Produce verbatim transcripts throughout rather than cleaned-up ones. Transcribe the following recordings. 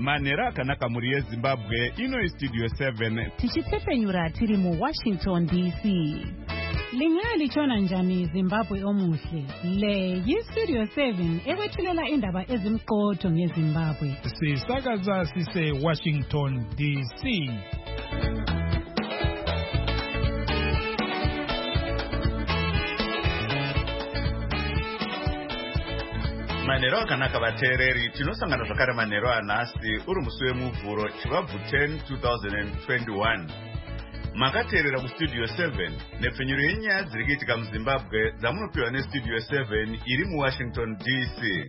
Manera akanaka muri yeZimbabwe ino Studio seven. Tichitsepenyura tiri mu Washington D C. Lingali chona njani Zimbabwe omuhle. Le yi Studio seven ekwethulela indaba ezimqotho ngeZimbabwe. Sisakaza sise Washington D C. Manero akanaka vateereri, tinosangana zvakare manero anhasi uri musi wemuvhuro chivabvu ten twenty twenty-one. Makateerera kuStudio seven nepfenyuro yenyaya dziri kuitika muZimbabwe dzamunopiwa neStudio seven iri muWashington D C.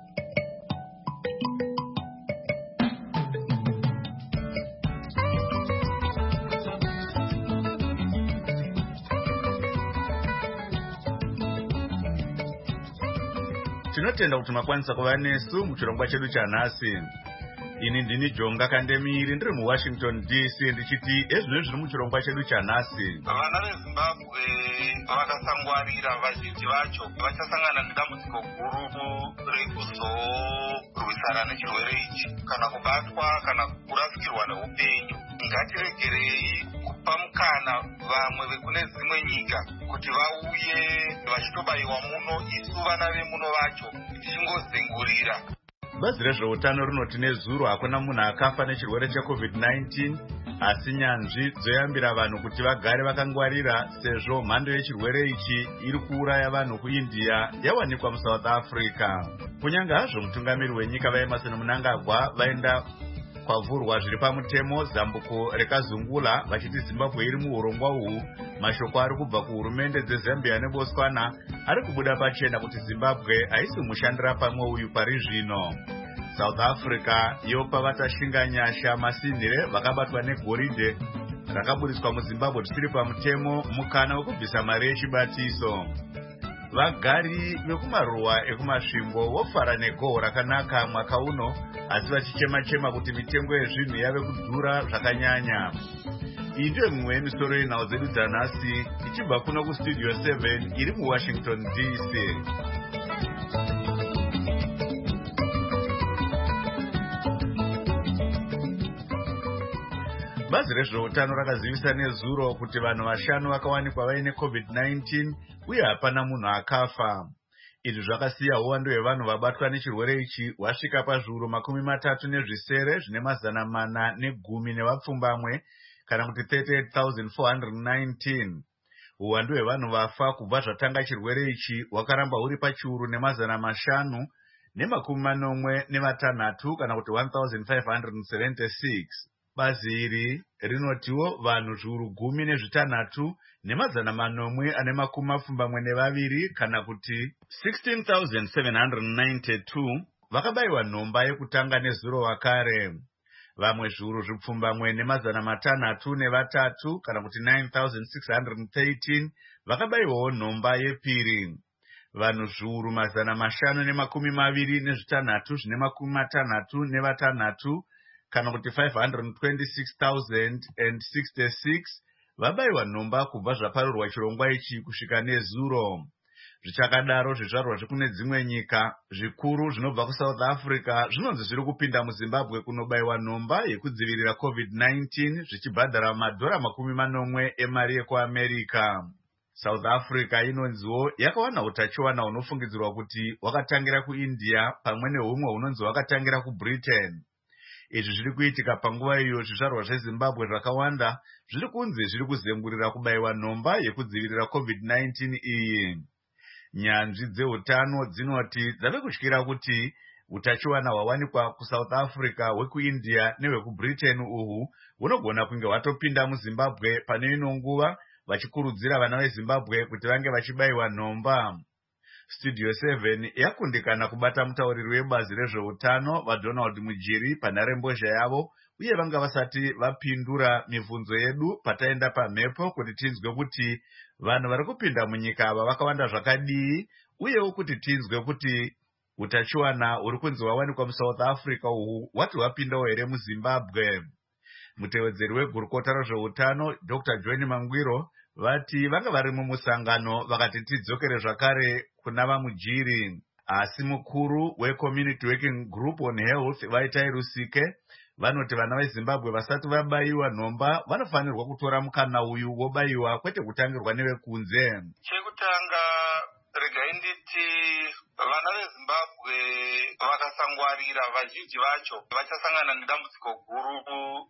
Tinotenda kuti makwanisa kuva nesu muchirongwa chedu chanhasi. Ini ndini Jonga Kandemiri ndiri muWashington D C ndichiti ezvino zviri muchirongwa chedu chanhasi. Vana veZimbabwe vakasangwarira vazhinji vacho vachasangana nedambudziko guru rekuzorwisana nechirwere ichi kana kubatwa kana kurasikirwa neupenyu. Ngatiregerei kupa mukana vamwe vekune dzimwe nyika kuti vauye vachitobayiwa muno, isu vana vemuno vacho tichingozengurira. Bazi rezveutano rinoti nezuro hakuna munhu akafa nechirwere cheCovid nineteen, asi nyanzvi dzoyambira vanhu kuti vagare vakangwarira sezvo mhando yechirwere ichi iri kuuraya vanhu kuIndia yawanikwa muSouth Africa. Kunyange hazvo mutungamiri wenyika vaEmmerson Mnangagwa vaenda kwavhurwa zviri pamutemo zambuko rekazungula vachiti Zimbabwe iri muurongwa uhu, mashoko ari kubva kuhurumende dzeZambia neBotswana ari kubuda pachena kuti Zimbabwe haisi mushandira pamwe uyu pari zvino. South Africa yopa vatashinga nyasha masinhire vakabatwa negoridhe rakaburiswa muZimbabwe risiri pamutemo mukana wekubvisa mari yechibatiso. Vagari vekumaruwa ekumasvingo vofara negoho rakanaka mwaka uno, asi vachichema-chema kuti mitengo yezvinhu yave kudhura zvakanyanya. Iyi ndiyo mimwe yemisoro yenhau dzedu dzanhasi ichibva kuno kuStudio seven iri muWashington D C. Bazi rezveutano rakazivisa nezuro kuti vanhu vashanu vakawanikwa vaine COVID nineteen uye hapana munhu akafa. Izvi zvakasiya uwandu hwevanhu vabatwa nechirwere ichi wasvika pazviuru makumi matatu nezvisere zvine mazana mana negumi nevapfumbamwe kana kuti thirty-eight thousand four hundred nineteen. Uwandu hwevanhu vafa kubva zvatanga chirwere ichi wakaramba uri pachiuru nemazana mashanu nemakumi manomwe nevatanhatu kana kuti one thousand five hundred seventy-six. Bazi iri rinotiwo vanhu zviuru gumi nezvitanhatu nemazana manomwe ane makumi mapfumbamwe nevaviri kana kuti sixteen thousand seven hundred ninety-two vakabayiwa nhomba yekutanga nezuro wakare. Vamwe zviuru zvipfumbamwe nemazana matanhatu nevatatu kana kuti nine thousand six hundred thirteen vakabayiwawo nhomba yepiri. Vanhu zviuru mazana mashanu nemakumi maviri nezvitanhatu zvine makumi matanhatu nevatanhatu kana kuti five hundred twenty-six thousand sixty-six vabayiwa nhomba kubva zvaparurwa chirongwa ichi kusvika nezuro. Zvichakadaro zvizvarwa zvekune dzimwe nyika zvikuru zvinobva kuSouth Africa zvinonzi zviri kupinda muZimbabwe kunobayiwa nhomba yekudzivirira COVID nineteen zvichibhadhara madhora makumi manomwe emari yekuAmerica. South Africa inonziwo yakawana utachiwana hunofungidzirwa kuti wakatangira kuIndia pamwe nehumwe hunonzi wakatangira kuBritain. Izvi zviri kuitika panguva iyo zvizvarwa zveZimbabwe zvakawanda zviri kunzi zviri kuzengurira kubayiwa nhomba yekudzivirira COVID nineteen iyi. Nyanzvi dzeutano dzinoti dzave kutyira kuti utachiwana hwawanikwa kuSouth Africa hwekuIndia nehwekuBritain uhu hunogona kunge hwatopinda muZimbabwe pane ino nguva vachikurudzira vana veZimbabwe kuti vange vachibayiwa nhomba. Studio seven yakundikana kubata mutauriri webazi rezveutano vaDonald Mujiri panharembozha yavo uye vanga vasati vapindura mibvunzo yedu pataenda pamhepo kuti tinzwe kuti vanhu vari kupinda munyika ava vakawanda zvakadii uyewo kuti tinzwe kuti utachiwana huri kunzi hwawanikwa muSouth Africa uhu hwati hwapindawo here muZimbabwe. Mutevedzeri wegurukota rezveutano Doctor John Mangwiro vati vanga vari mumusangano vakati tidzokere zvakare kuna vaMujiri. asi mukuru weCommunity Working Group on Health Vaitai Rusike vanoti vana veZimbabwe vasati vabaiwa nhomba vanofanirwa kutora mukana uyu wobaiwa kwete kutangirwa nevekunze. Chekutanga regai nditi vana veZimbabwe vakasangwarira vazhinji vacho vachasangana nedambudziko guru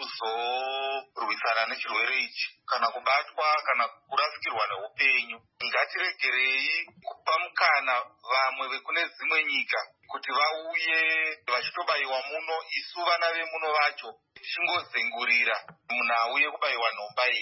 rekuzorwisana nechirwere ichi kana kubatwa kana kurasikirwa neupenyu. Ngatiregerei kupa mukana vamwe vekune dzimwe nyika kuti vauye vachitobaiwa muno, isu vana vemuno vacho tichingozengurira munhu auye kubaiwa nhomba iyi.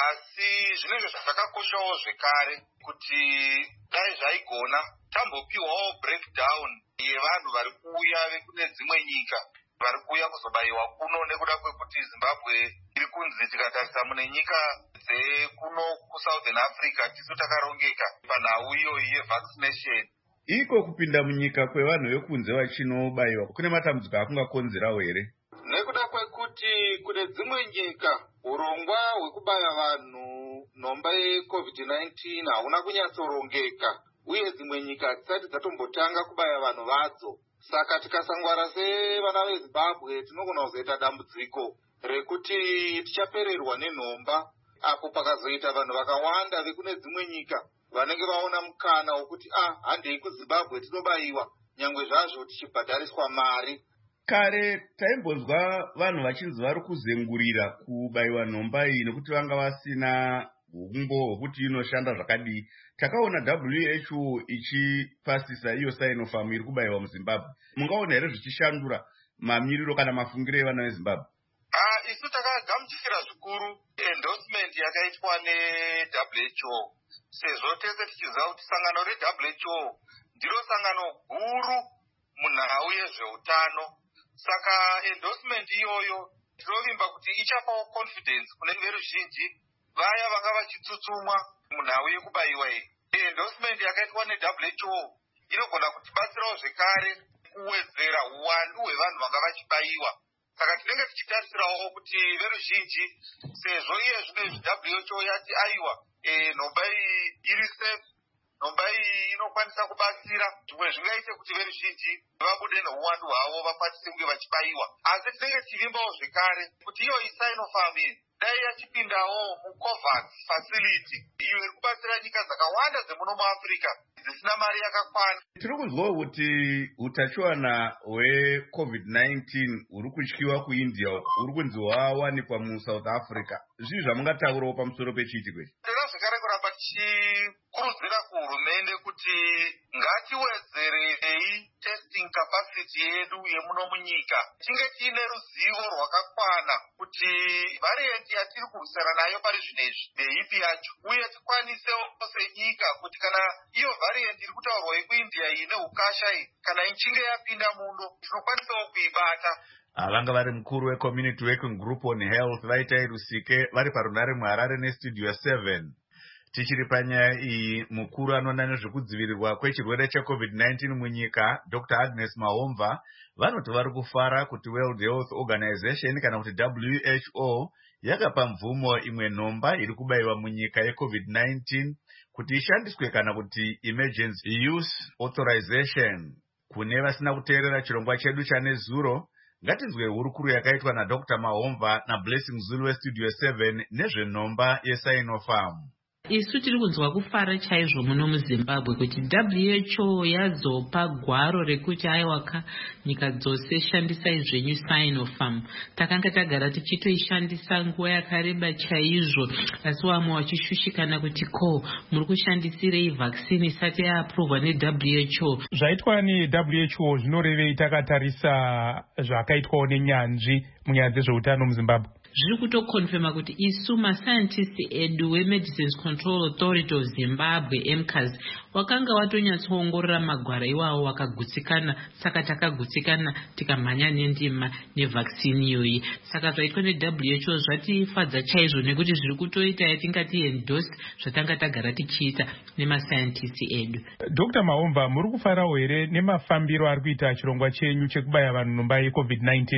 Asi zvinenge zvakakoshawo zvekare kuti dai zvaigona tambopiwawo breakdown yevanhu vari kuuya vekune dzimwe nyika vari kuuya kuzobaiwa kuno, nekuda kwekuti Zimbabwe iri kunzi tikatarisa mune nyika dzekuno kuSouthern Africa tisu takarongeka panhau iyoyi yevaccination. Iko kupinda munyika kwevanhu vekunze vachinobaiwa kune matambudziko akungakonzerawo here? Nekuda kwekuti kune dzimwe nyika urongwa hwekubaya vanhu nhomba yeCovid nineteen hauna kunyatsorongeka, uye dzimwe nyika dzisati dzatombotanga kubaya vanhu vadzo. Saka tikasangwara sevana veZimbabwe tinogona kuzoita dambudziko rekuti tichapererwa nenhomba, apo pakazoita vanhu vakawanda vekune dzimwe nyika vanenge vaona mukana wokuti ah handei kuZimbabwe tinobaiwa nyangwe zvazvo tichibhadhariswa mari. Kare taimbonzwa vanhu vachinzi vari kuzengurira kubaiwa nhomba iyi nekuti vanga vasina umbo hwekuti inoshanda zvakadii. Takaona W H O ichipasisa iyo Sinopharm iri kubaiwa muZimbabwe. Mungaona here zvichishandura mamiriro kana mafungiro evana veZimbabwe? Ah, isu takagamuchira zvikuru endorsement yakaitwa neW H O, sezvo tese tichiziva kuti sangano reW H O ndiro sangano guru munhau yezveutano. Saka endorsement iyoyo tinovimba kuti ichapawo confidence kune veruzhinji vaya vanga vachitsutsumwa munhau yekubaiwa iyi. Endorsement yakaitwa neW H O inogona kutibatsirawo zvekare kuwedzera uwandu hwevanhu vanga vachibaiwa. Saka tinenge tichitarisirawo kuti veruzhinji sezvo iye zvino W H O yati aiwa nhomba iyi iri safe, nhomba iyi inokwanisa kubatsira, zvimwe zvingaite kuti veruzhinji vabude neuwandu hwavo vakwanise kunge vachibaiwa. Asi tinenge tichivimbawo zvekare kuti iyo iSinopharm iyi dai yachipindawo muCOVAX facility iyo iri kubatsira nyika dzakawanda dzemuno muAfrica dzisina mari yakakwana. Tiri kunzwawo kuti utachiwana hweCovid nineteen uri kutyiwa kuIndia uri kunzi hwawanikwa muSouth Africa. Zvii zvamungataurawo pamusoro pechiitiko ichi? Tinoda zvekare kuramba tichikurudzira kuhurumende kuti ngatiwedzerei testing capacity yedu yemuno munyika, tinge tiine ruzivo rwakakwana kuti variant yatiri kurwisana nayo pari zvinezvi ndeipi yacho, uye tikwanisewo senyika kuti kana iyo variant iri kutaurwa yekuIndia iyi neukasha iyi kana ichinge yapinda muno tinokwanisawo kuibata. Vanga vari mukuru weCommunity Working Group on Health Vaitai Rusike vari parunare muHarare nestudio seven. Tichiri panyaya iyi, mukuru anoona nezvekudzivirirwa kwechirwere cheCovid nineteen munyika Doctor Agnes Mahomva vanoti vari kufara kuti World Health Organization kana kuti W H O yakapa mvumo imwe nhomba iri kubaiwa munyika yeCovid nineteen kuti ishandiswe kana kuti Emergency Use Authorization. Kune vasina kuteerera chirongwa chedu chanezuro, ngatinzwe hurukuru yakaitwa naDoctor Mahomva naBlessing Zulu westudio seven nezvenhomba yeSinopharm. Isu tiri kunzwa kufara chaizvo muno muZimbabwe kuti W H O yazopa gwaro rekuti aiwaka nyika dzose shandisai zvenyu Sinopharm. Takanga tagara tichitoishandisa nguva yakareba chaizvo, asi vamwe vachishushikana kuti ko muri kushandisirei vaccine isati yaaprovwa neW H O. Zvaitwa neW H O zvinorevei takatarisa zvakaitwawo nenyanzvi munyaya dzezveutano muZimbabwe? Zviri kutokonfirma kuti isu mascientists edu weMedicines Control Authority of Zimbabwe M C A S wakanga watonyatsoongorora magwara iwawo wakagutsikana, saka takagutsikana tikamhanya nendima nevaccine iyoyi. Saka zvaitwa neW H O zvatifadza chaizvo nekuti zviri kutoita yatingati endorsed zvatanga tagara tichiita nemascientists edu. Doctor Mahomva, muri kufarawo here nemafambiro ari kuita chirongwa chenyu chekubaya vanhu nhomba yeCovid nineteen?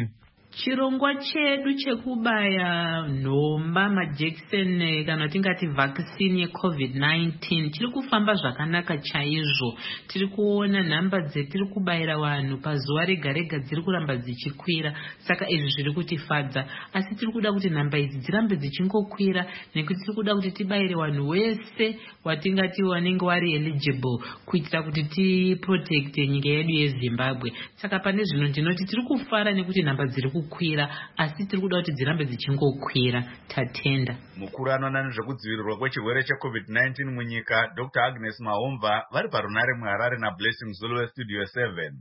chirongwa chedu chekubaya nhomba majekiseni kana tingati vaccine yecovid nineteen tiri kufamba zvakanaka chaizvo. Tiri kuona nhamba dzetiri kubayira vanhu pazuva rega rega dziri kuramba dzichikwira, saka izvi zviri kutifadza. Asi tiri kuda kuti nhamba idzi dzirambe dzichingokwira nekuti tiri kuda kuti tibayire vanhu wese watingati wanenge wari eligible kuitira kuti tiprotecte nyika yedu yeZimbabwe. Saka pane zvino ndinoti tiri kufara nekuti nhamba dziri kukwira, asi tiri kuda kuti dzirambe dzichingokwira. Tatenda. Mukuru anoona nezvekudzivirirwa kwechirwere checovid nineteen munyika Doctor Agnes Mahomva vari parunare muHarare naBlessing Zulu Studio seven.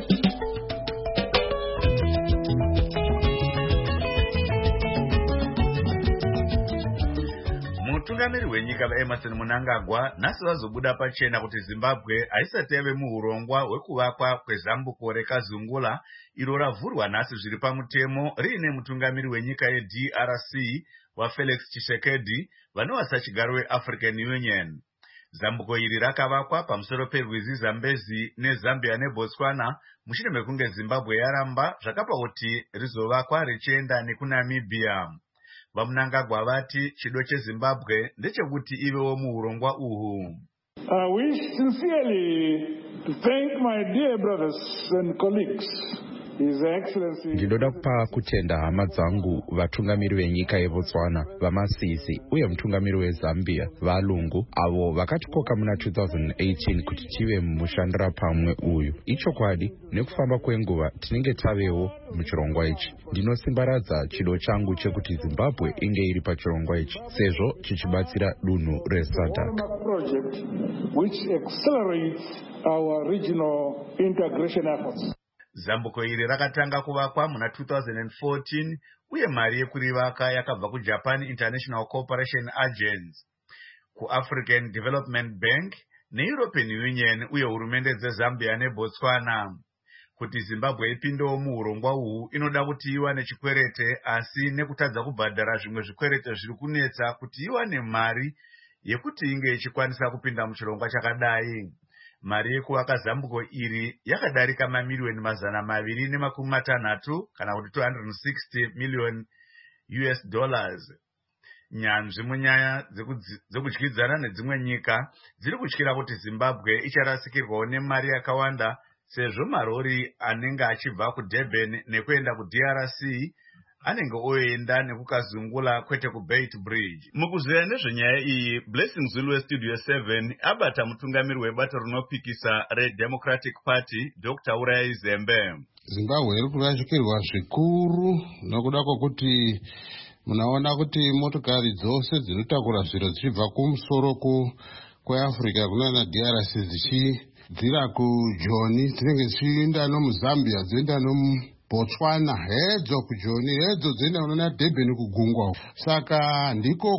Mutungamiri wenyika vaEmerson Mnangagwa nhasi vazobuda pachena kuti Zimbabwe haisati yave muurongwa hwekuvakwa kwezambuko reKazungula iro ravhurwa nhasi zviri pamutemo riine mutungamiri wenyika yeD R C waFelix Tshisekedi vanova sachigaro weAfrican Union. Zambuko iri rakavakwa pamusoro perwizi Zambezi neZambia neBotswana mushure mekunge Zimbabwe yaramba zvakapa kuti rizovakwa richienda nekuNamibia. Vamnangagwa vati chido cheZimbabwe ndechekuti ivewo muurongwa uhu. I wish sincerely to thank my dear brothers and colleagues. Ndinoda kupa kutenda hama dzangu vatungamiri venyika yeBotswana, vaMasisi uye mutungamiri weZambia, valungu avo vakatikoka muna two thousand eighteen kuti tive mushandira pamwe uyu. Ichokwadi nekufamba kwenguva tinenge tavewo muchirongwa ichi. Ndinosimbaradza chido changu chekuti Zimbabwe inge iri pachirongwa ichi sezvo chichibatsira dunhu reSADC. Zambuko iri rakatanga kuvakwa muna two thousand fourteen uye mari yekurivaka yakabva kuJapan International Cooperation Agency, kuAfrican Development Bank neEuropean Union uye hurumende dzeZambia neBotswana. Kuti Zimbabwe ipindewo muurongwa uhu inoda kuti iwane chikwerete, asi nekutadza kubhadhara zvimwe zvikwerete zviri kunetsa kuti iwane mari yekuti inge ichikwanisa kupinda muchirongwa chakadai. Mari yekuvaka zambuko iri yakadarika mamiliyoni mazana maviri nemakumi matanhatu kana kuti two hundred sixty million U S dollars. Nyanzvi munyaya dzekudyidzana nedzimwe nyika dziri kutyira kuti Zimbabwe icharasikirwawo nemari yakawanda sezvo marori anenge achibva kuDurban nekuenda kuD R C anenge oenda nekukazungula kwete kuBait Bridge. Mukuzeya nezvenyaya iyi, Blessing Zulu Studio seven abata mutungamiri webato rinopikisa reDemocratic Party Doctor Uraya Zembe. Zimbabwe iri kurashikirwa zvikuru nokuda kwokuti munaona kuti motokari dzose dzinotakura zviro dzichibva kumusoro kweAfrica kunana D R C dzichidzira kuJoni dzinenge dzichienda nomuZambia dzoenda nomu Botswana hedzo kuJoni hedzo dzenda unona Durban kugungwa. Saka ndiko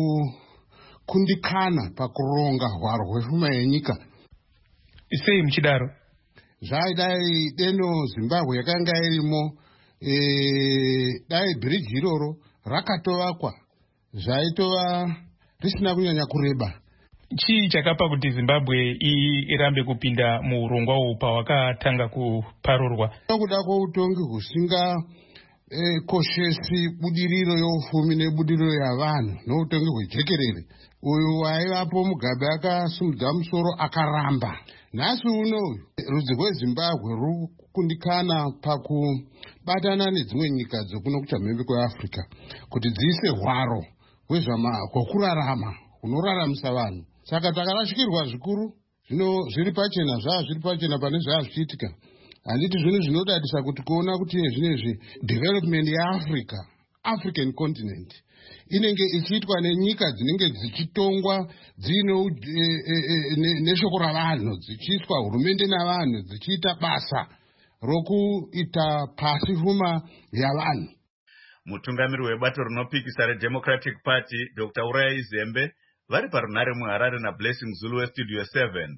kukundikana pakuronga hwaro hwepfuma yenyika. Sei muchidaro? Zvaidai deno Zimbabwe yakanga irimo e, dai bridge iroro rakatovakwa zvaitova risina kunyanya kureba. Chii chakapa kuti Zimbabwe irambe kupinda muurongwa uhu pawakatanga kuparurwa? Nokuda kwoutongi husinga e, koshesi budiriro yeufumi nebudiriro yavanhu noutongi hwejekerere. Uyu waivapo Mugabe akasumudza musoro akaramba. Nhasi uno rudzi rweZimbabwe ruri kukundikana pakubatana nedzimwe nyika dzokuno kuchamhembe kweAfrica kuti dziise hwaro hwekurarama hunoraramisa vanhu. Saka takarashikirwa zvikuru, zvino zviri pachena zvaa zviri pachena pane zvaa zvichiitika. Handiti zvinhu zvinodadisa kuti kuona kuti zvinezvi development yeAfrica, African continent, inenge ichiitwa nenyika dzinenge dzichitongwa dzino e, e, e, neshoko ravanhu, dzichiitwa hurumende navanhu, dzichiita basa rokuita pasi pfuma yavanhu. Mutungamiri webato rinopikisa reDemocratic Party Doctor Uraya Zembe vari parunare muHarare naBlessing Zulu Studio seven.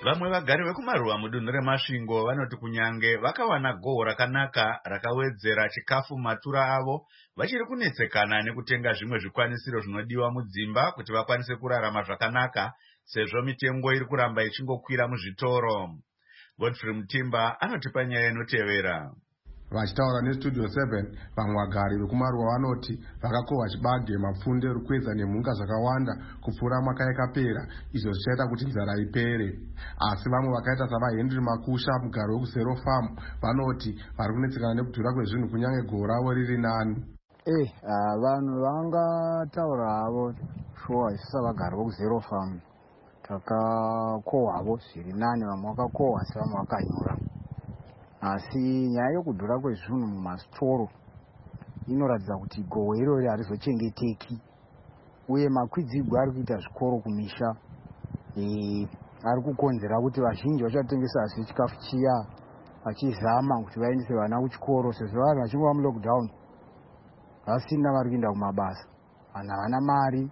Vamwe vagari vekumaruwa mudunhu reMasvingo vanoti kunyange vakawana gohwo rakanaka rakawedzera chikafu matura avo, vachiri kunetsekana nekutenga zvimwe zvikwanisiro zvinodiwa mudzimba kuti vakwanise kurarama zvakanaka, sezvo mitengo iri kuramba ichingokwira muzvitoro. Godfrey Mutimba anotipa nyaya inotevera. Vachitaura nestudio seven, vamwe vagari vekumaruwa vanoti vakakohwa chibage, mapfunde, rukweza nemhunga zvakawanda kupfuura mwaka yakapera, izvo zvichaita kuti nzara ipere. Asi vamwe vakaita savaHenry Makusha, mugari wekuZero Farm, vanoti vari kunetsekana nekudhura kwezvinhu kunyange gohwo ravo riri nani. Eh, vanhu vangataura havo shuwa isisa vagari vekuZero Farm takakohwavo zviri nani, vamwe vakakohwa asi vamwe vakanyura. Asi nyaya yokudhura kwezvinhu mumasitoro inoratidza kuti gohwo irori harizochengeteki, uye makwidzirwe ari kuita zvikoro kumisha e, ari kukonzera kuti vazhinji vachatengesa asi chikafu chiya vachizama kuti vaendese vana kuchikoro, sezvo vanhu vachingova mulockdown vasina vari kuenda kumabasa, vanhu havana mari,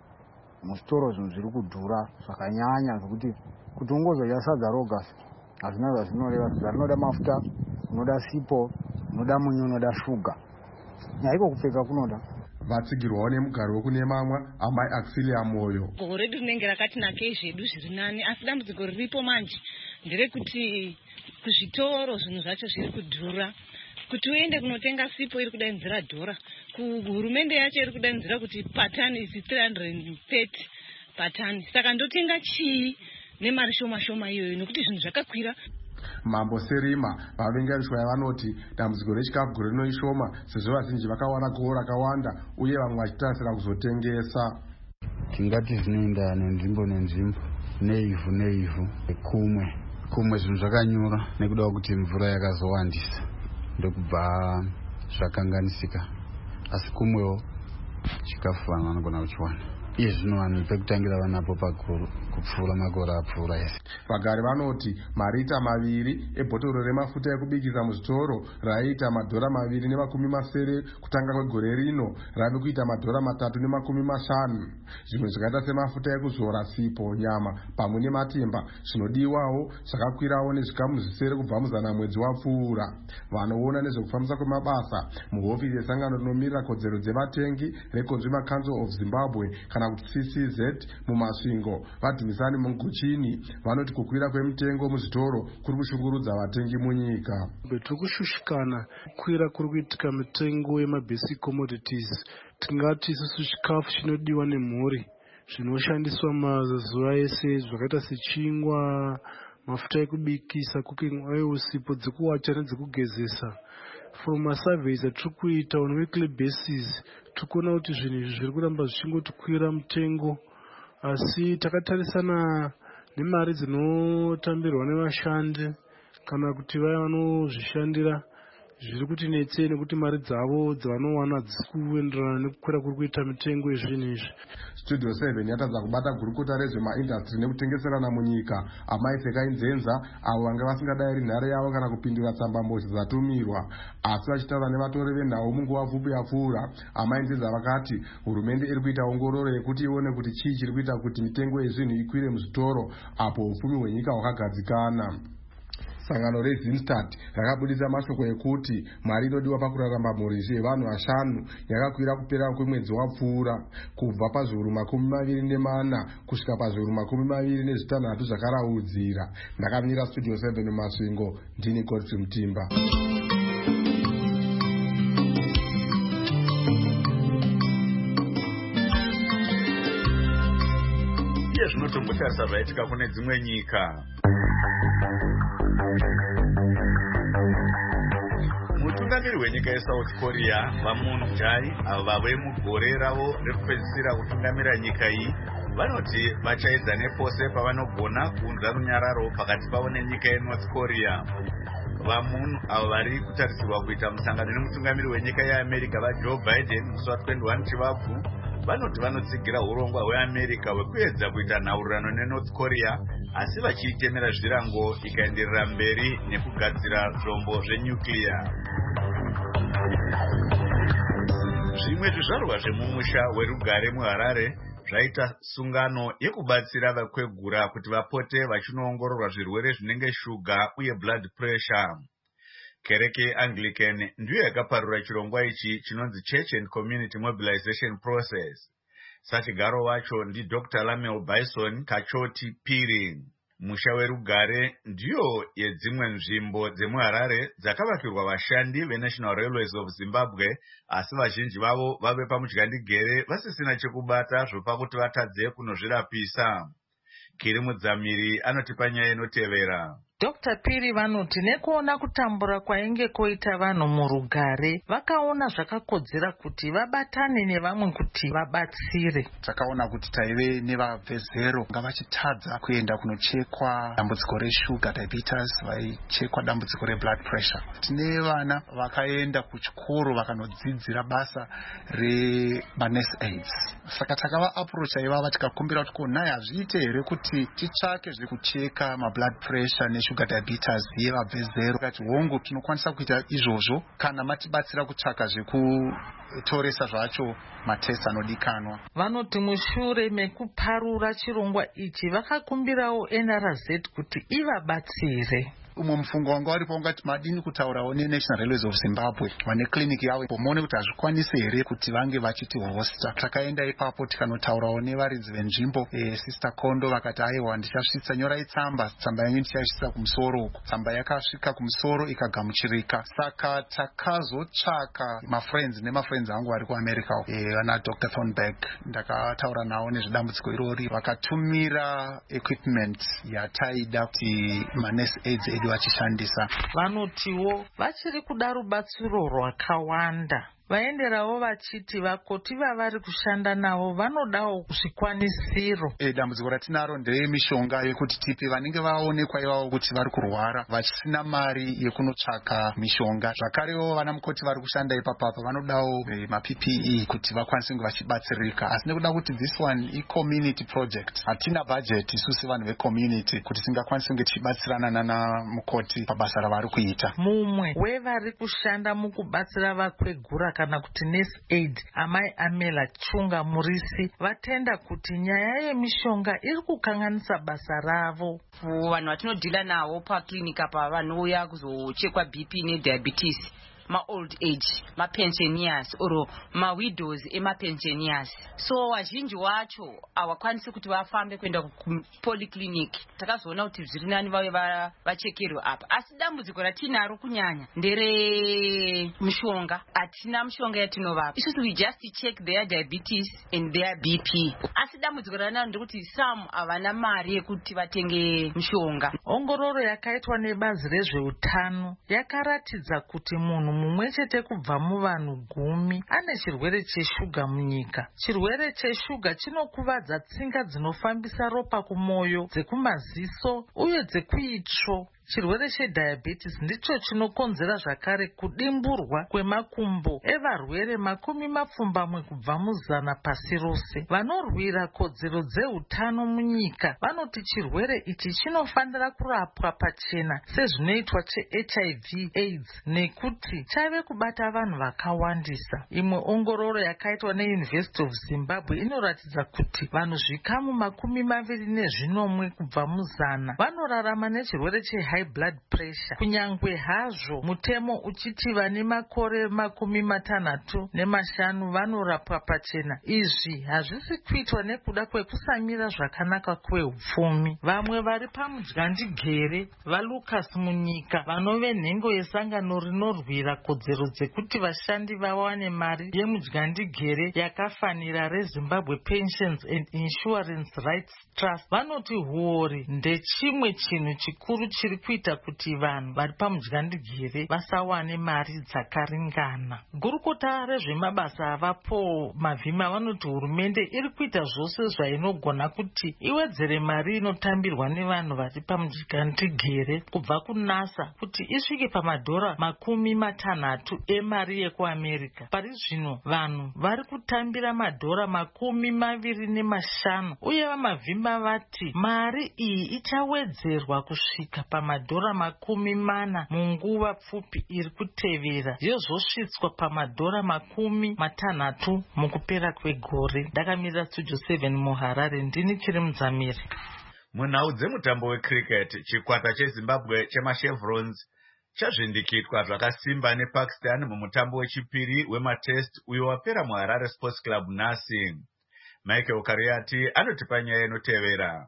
musitoro zvinhu zviri kudhura zvakanyanya zvokuti kuti ungozodya sadza roga hazvina zvazvinoreva, zvinoda mafuta, unoda sipo, unoda munyu, unoda shuga, nyaiko kupfeka kunoda. Vatsigirwawo nemugari wekuNemamwa, amai Axilia Moyo. Gohwo redu rinenge rakati nakei zvedu zviri nani, asi dambudziko riripo manje nderekuti kuzvitoro zvinhu zvacho zviri kudhura. Kuti uende kunotenga sipo iri kudainzira dhora, kuhurumende yacho iri kudainzira kuti patani isi three hundred thirty patani. Saka ndotenga chii nemari shoma shoma iyoyo nekuti zvinhu zvakakwira. Mambo Serima vavengerishwa yavanoti dambudziko rechikafu gore rino ishoma, sezvo vazhinji vakawana gohwo rakawanda uye vamwe vachitarisira kuzotengesa. Tingati zvinoenda nenzvimbo nenzvimbo, neivhu neivhu, kumwe kumwe zvinhu zvakanyura nekuda kuti mvura yakazowandisa ndokubva zvakanganisika, asi kumwewo chikafu vanhu vanogona kuchiwana. Iye zvino vanhu pekutangira vanapo pakuru kupfuura makore apfuura ese. Vagari vanoti marita maviri ebhotoro remafuta ekubikisa muzvitoro raiita madhora maviri nemakumi masere kutanga kwegore rino rave kuita madhora matatu nemakumi mashanu. Zvimwe zvakaita semafuta ekuzora sipo, nyama pamwe nematemba zvinodiwawo zvakakwirawo nezvikamu zvisere kubva muzana mwedzi wapfuura. Vanoona nezvekufambisa kwemabasa muhofisi yesangano rinomirira kodzero dzevatengi reConsumer Council of Zimbabwe kana kuti C C Z muMasvingo, Vadhumisani Munguchini, vanoti kukwira kwemitengo muzvitoro kuri kushungurudza vatengi munyika. Tiri kushushikana kukwira kuri kuitika mitengo yemabasic commodities. Tingati isusu chikafu chinodiwa nemhuri zvinoshandiswa mazuva ese zvakaita sechingwa, mafuta ekubikisa, cooking oil, sipo dzekuwacha nedzekugezesa. From a surveys atiri kuita on weekly basis, tikuona kuti zvinhu izvi zviri kuramba zvichingotikwira mutengo, asi takatarisana nemari dzinotambirwa nevashandi kana kuti vaya vanozvishandira zviri kuti netsei nekuti mari dzavo dzavanowana dzisi kuenderana nekukwira kuri kuita mitengo yezvinhu izvi. Studio seven yatadza kubata gurukota rezvemaindastri nekutengeserana munyika, amai Pfekai Nzenza, avo vanga vasingadayiri nhare yavo kana kupindura tsambambozi dzatumirwa, asi vachitaura nevatori venhau munguva pfupi yapfuura. Amai Nzenza vakati hurumende iri kuita ongororo yekuti ione kuti chii chiri kuita kuti mitengo yezvinhu ikwire muzvitoro apo upfumi hwenyika hwakagadzikana. Sangano reZimstad rakabudisa mashoko ekuti mari inodiwa pakurarama mhuri yevanhu vashanu yakakwira kupera kwemwedzi wapfuura kubva pazviuru makumi maviri nemana kusvika pazviuru makumi maviri nezvitanhatu zvakaraudzira. Ndakamira Studio seven muMasvingo, ndini Godfrey Mutimba. Iye zvinotombotarisa zvaitika kune dzimwe nyika. Mutungamiri wenyika yeSouth Korea vaMoon Jae, avo vave mugore ravo rekupedzisira kutungamira nyika iyi, vanoti vachaedza nepose pavanogona kuunza runyararo pakati pavo nenyika yeNorth Korea. VaMoon, avo vari kutarisirwa kuita musangano nemutungamiri wenyika yeAmerica vaJoe Biden musi wa21 Chivabvu, vanoti vanotsigira urongwa hweAmerica hwekuedza kuita nhaurirano neNorth Korea, asi vachiitemera zvirango ikaenderera mberi nekugadzira zvombo zvenyuclear. Zvimwe zvizvarwa zvemumusha werugare muHarare zvaita sungano yekubatsira vakwegura kuti vapote vachinoongororwa zvirwere zvinenge shuga uye blood pressure. Kereke yeAnglican ndiyo yakaparura chirongwa ichi chinonzi Church and Community Mobilization Process. Satigaro wacho ndi Doctor Lamel Bison Kachoti Piri. Musha werugare ndiyo yedzimwe nzvimbo dzemuHarare dzakavakirwa vashandi veNational Railways of Zimbabwe, asi vazhinji vavo vave pamudyandigere vasisina chekubata zvopa kuti vatadze kunozvirapisa. Kiri Mudzamiri anotipa nyaya inotevera. Doctor Piri vanoti nekuona kutambura kwainge koita vanhu murugare vakaona zvakakodzera kuti vabatane nevamwe kuti vabatsire. Takaona kuti taive nevabvezero ngavachitadza kuenda kunochekwa dambudziko reshuga diabetes, vaichekwa dambudziko reblood pressure. Tine vana vakaenda kuchikoro vakanodzidzira basa remanurse aids. Saka takava approach ivava tikakumbira kuti ko naye hazviite here kuti titsvake zvekucheka mablood pressure ne sugar diabetes yevabvezero. Kati hongu tinokwanisa kuita izvozvo kana matibatsira kutsvaka zvekutoresa zvacho matest anodikanwa. Vanoti mushure mekuparura chirongwa ichi vakakumbirawo N R Z kuti ivabatsire. Umwe mufungo wanga waripo ungati madini kutaurawo neNational Railways of Zimbabwe vane kliniki yavo pomone kuti hazvikwanisi here kuti vange vachiti hosta. Takaenda ipapo tikanotaurawo nevaridzi venzvimbo, e, Sister Kondo vakati aiwa ndichasvitsa nyorai tsamba, tsamba yanyu ndichaisvitsa kumusoro uko. Tsamba yakasvika kumusoro ikagamuchirika. Saka takazotsvaka mafriends nemafriends angu vari kuAmerica e, vana Doctor Thornberg, ndakataura nawo nezvedambudziko irori, vakatumira equipment yataida kuti manurse aids edu vachishandisa. Vanotiwo vachiri kuda rubatsiro rwakawanda. Vaenderawo vachiti vakoti vavari kushanda navo vanodawo zvikwanisiro. E, dambudziko ratinaro nderemishonga yekuti tipe vanenge vaonekwa ivavo kuti vari kurwara vachisina mari yekunotsvaka mishonga. Zvakarewo vana mukoti vari kushanda ipapapa vanodawo e, maP P E kuti vakwanise kunge vachibatsirika. Asi nekuda kuti this one i-community project, hatina budget isusu vanhu vecommunity kuti singakwanise kunge tichibatsirana nana mukoti pabasa ravari kuita. Mumwe wevari kushanda mukubatsira vakwegura kana kuti nurse aid, amai Amela Chunga Murisi, vatenda kuti nyaya yemishonga iri kukanganisa basa ravo. Vanhu vatinodhila navo paklinika apa vanouya kuzochekwa B P nediabetes, ma-old age, ma-pensioners or ma-widows ema-pensioners. So vazhinji wacho havakwanisi kuti vafambe kuenda kupolyclinic. Takazoona kuti zviri nani vave vachekerwe apa. Asi dambudziko ratinaro kunyanya ndere mishonga. Hatina mishonga yatinovapa. Isusu we just check their diabetes and their B P. Asi dambudziko ranaro ndekuti some havana mari yekuti vatenge mishonga. Ongororo yakaitwa nebazi rezveutano yakaratidza kuti munhu mumwe chete kubva muvanhu gumi ane chirwere cheshuga munyika. Chirwere cheshuga chinokuvadza tsinga dzinofambisa ropa kumoyo, dzekumaziso uye dzekuitsvo. Chirwere chediabetes ndicho chinokonzera zvakare kudimburwa kwemakumbo evarwere makumi mapfumbamwe kubva muzana pasi rose. Vanorwira kodzero dzeutano munyika vanoti chirwere ichi chinofanira kurapwa pachena sezvinoitwa cheH I V AIDS nekuti chave kubata vanhu vakawandisa. Imwe ongororo yakaitwa neUniversity of Zimbabwe inoratidza kuti vanhu zvikamu makumi maviri nezvinomwe kubva muzana vanorarama nechirwere che high blood pressure. Kunyangwe hazvo mutemo uchiti vane makore makumi matanhatu nemashanu vanorapwa pachena, izvi hazvisi kuitwa nekuda kwekusamira zvakanaka kwehupfumi. Vamwe vari pamudyandigere vaLucas munyika vanove nhengo yesangano rinorwira kodzero dzekuti vashandi vawane mari yemudyandigere yakafanira reZimbabwe Pensions and Insurance Rights Trust vanoti huori ndechimwe chinhu chikuru chiri kuita kuti vanhu vari pamudyandigere vasawane mari dzakaringana. Gurukota rezvemabasa avapo Mavhima vanoti hurumende iri kuita zvose zvainogona kuti iwedzere mari inotambirwa nevanhu vari pamudyandigere kubva kunasa kuti isvike pamadhora makumi matanhatu emari yekuAmerica. Pari zvino vanhu vari kutambira madhora makumi maviri nemashanu uye vaMavhima vati mari iyi ichawedzerwa kusvika pama pamadhora makumi mana munguva pfupi iri kutevera yozosvitswa pamadhora makumi matanhatu mukupera kwegore. Ndakamirira studio seven muharare, ndini Chiri Mudzamiri. Munhau dzemutambo wecricket, chikwata chezimbabwe chemashevrons chazvindikitwa zvakasimba nepakistan mumutambo wechipiri wematest uyo wapera muharare sports club nhasi. Michael Kariati anotipa nyaya inotevera.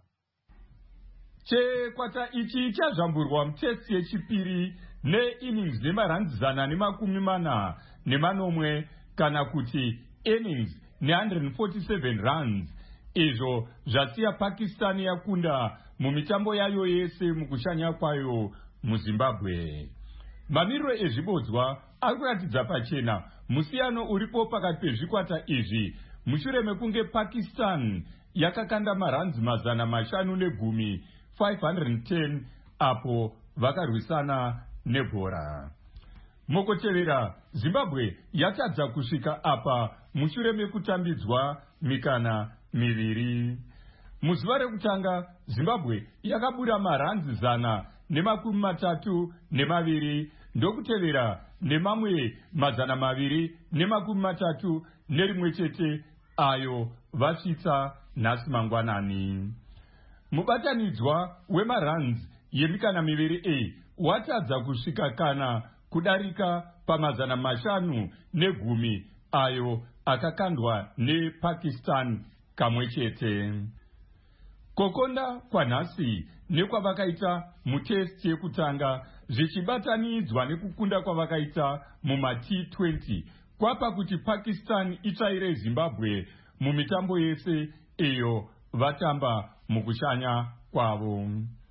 Chikwata ichi chazvamburwa mutest yechipiri neinnings nemaranzi zana nemakumi mana nemanomwe kana kuti innings ne one hundred forty-seven runs, izvo zvasiya Pakistan yakunda mumitambo yayo yese mukushanya kwayo muZimbabwe. Mamiriro ezvibodzwa ari kuratidza pachena musiyano uripo pakati pezvikwata izvi mushure mekunge Pakistan yakakanda maranzi mazana mashanu negumi five hundred ten apo vakarwisana nebhora. Mukotevera, Zimbabwe yatadza kusvika apa mushure mekutambidzwa mikana miviri. Muzuva rekutanga Zimbabwe yakabuda maranzi zana nemakumi matatu nemaviri, ndokutevera nemamwe mazana maviri nemakumi matatu nerimwe chete ayo vasvitsa nhasi mangwanani. Mubatanidzwa wemaranzi yemikana miviri a watadza kusvika kana kudarika pamazana mashanu negumi ayo akakandwa nePakistan kamwe chete. Kokonda kwanhasi nekwavakaita mutest yekutanga zvichibatanidzwa nekukunda kwavakaita muma T twenty kwapa kuti Pakistan itsvaire Zimbabwe mumitambo yese iyo vatamba mukushanya kwavo.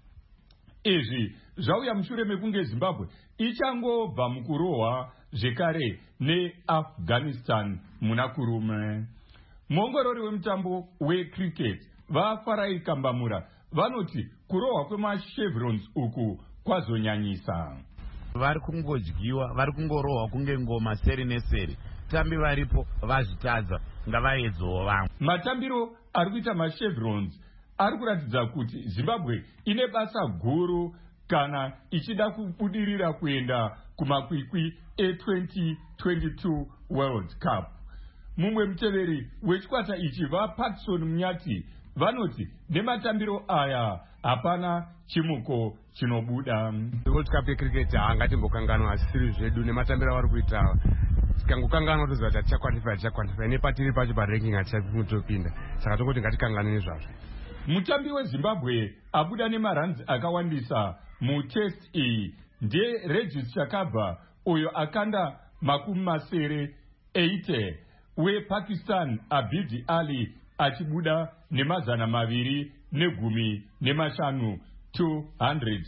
Izvi zvauya mushure mekunge Zimbabwe ichangobva mukurohwa zvekare neAfghanistan muna kurume. Muongorori wemutambo wecricket vaFarai Kambamura vanoti kurohwa kwemashevrons uku kwazonyanyisa. Vari kungodyiwa, vari kungorohwa kunge ngoma seri neseri. Tambi varipo vazvitadza ngavaedzowo vamwe. Matambiro ari kuita mashevrons ari kuratidza kuti Zimbabwe ine basa guru kana ichida kubudirira kuenda kumakwikwi e-twenty twenty-two World Cup. Mumwe muteveri wechikwata ichi vaPatson Munyati vanoti nematambiro aya hapana chimuko chinobuda. World Cup yecricket haangatimbokanganwa asiri zvedu nematambiro avari kuita. Tikangokanganwa toziva kuti tichakwanifa tichakwanifa nepatiri pacho paranking hatichakutopinda. Saka tongoti ngatikanganwe zvazvo. Mutambi weZimbabwe abuda nemaranzi akawandisa mutest iyi ndeRegis Chakabva uyo akanda makumi masere eighty, wePakistan Abidi Ali achibuda nemazana maviri negumi nemashanu two hundred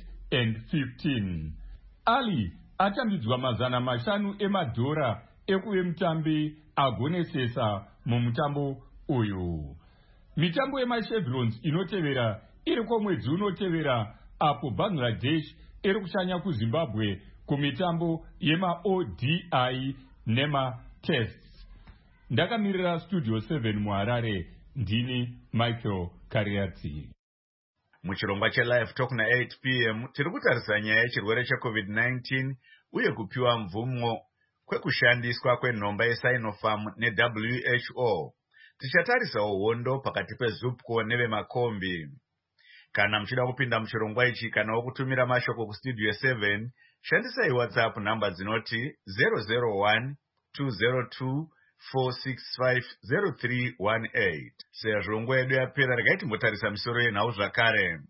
fifteen. Ali atambidzwa mazana mashanu emadhora ekuve mutambi agonesesa mumutambo uyu. Mitambo yemashevrons inotevera iri kwomwedzi unotevera apo Bangladesh iri kushanya kuZimbabwe kumitambo yema-O D I nema-tests. Ndakamirira studio seven muHarare, ndini Michael Kariati. Muchirongwa cheLive Talk na eight p m tiri kutarisa nyaya yechirwere cheCovid nineteen uye kupiwa mvumo kwekushandiswa kwenhomba yeSinopharm neW H O. Tichatarisawo hondo pakati peZupco nevemakombi. Kana muchida kupinda muchirongwa ichi kana wokutumira mashoko kustudio seven, shandisai WhatsApp namba dzinoti zero zero one two zero two four six five zero three one eight. Sezvo nguva yedu yapera, regai timbotarisa misoro yenhau zvakare.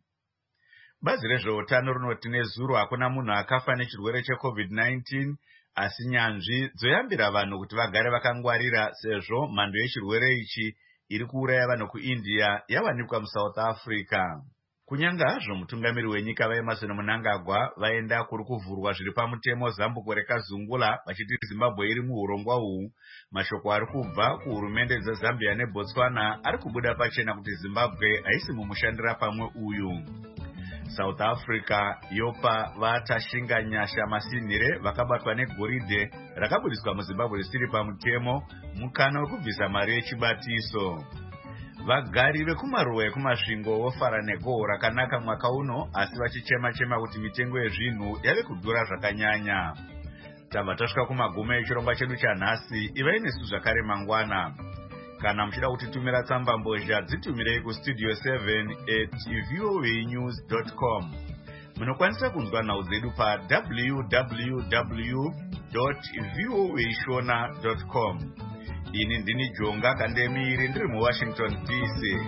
Bazi rezveutano rinoti nezuro hakuna munhu akafa nechirwere cheCovid nineteen, asi nyanzvi dzoyambira vanhu kuti vagare vakangwarira sezvo mhando yechirwere ichi iri kuuraya vanhu kuIndia yawanikwa muSouth Africa. Kunyanga hazvo mutungamiri wenyika vaEmmerson Mnangagwa vaenda kuri kuvhurwa zviri pamutemo zambuko rekazungula vachiti Zimbabwe iri muurongwa uhu, mashoko ari kubva kuhurumende dzeZambia neBotswana ari kubuda pachena kuti Zimbabwe haisi mumushandira pamwe uyu. South Africa yopa vatashinga nyasha masinhire vakabatwa negoridhe rakabudiswa muZimbabwe risiri pamutemo mukana wekubvisa mari yechibatiso. vagari vekumaruwa ekumasvingo vofara negoo rakanaka mwaka uno, asi vachichema-chema kuti mitengo yezvinhu yave kudhura zvakanyanya. Tabva tasvika kumagumo echirongwa chedu chanhasi. Ivai nesu zvakare mangwana. Kana muchida kutitumira tsamba mbozha, dzitumirei kustudio seven at voa news dot com. Munokwanisa kunzwa nhau dzedu pa w w w dot voa shona dot com. Ini ndini Jonga Kandemiri, ndiri muWashington D C.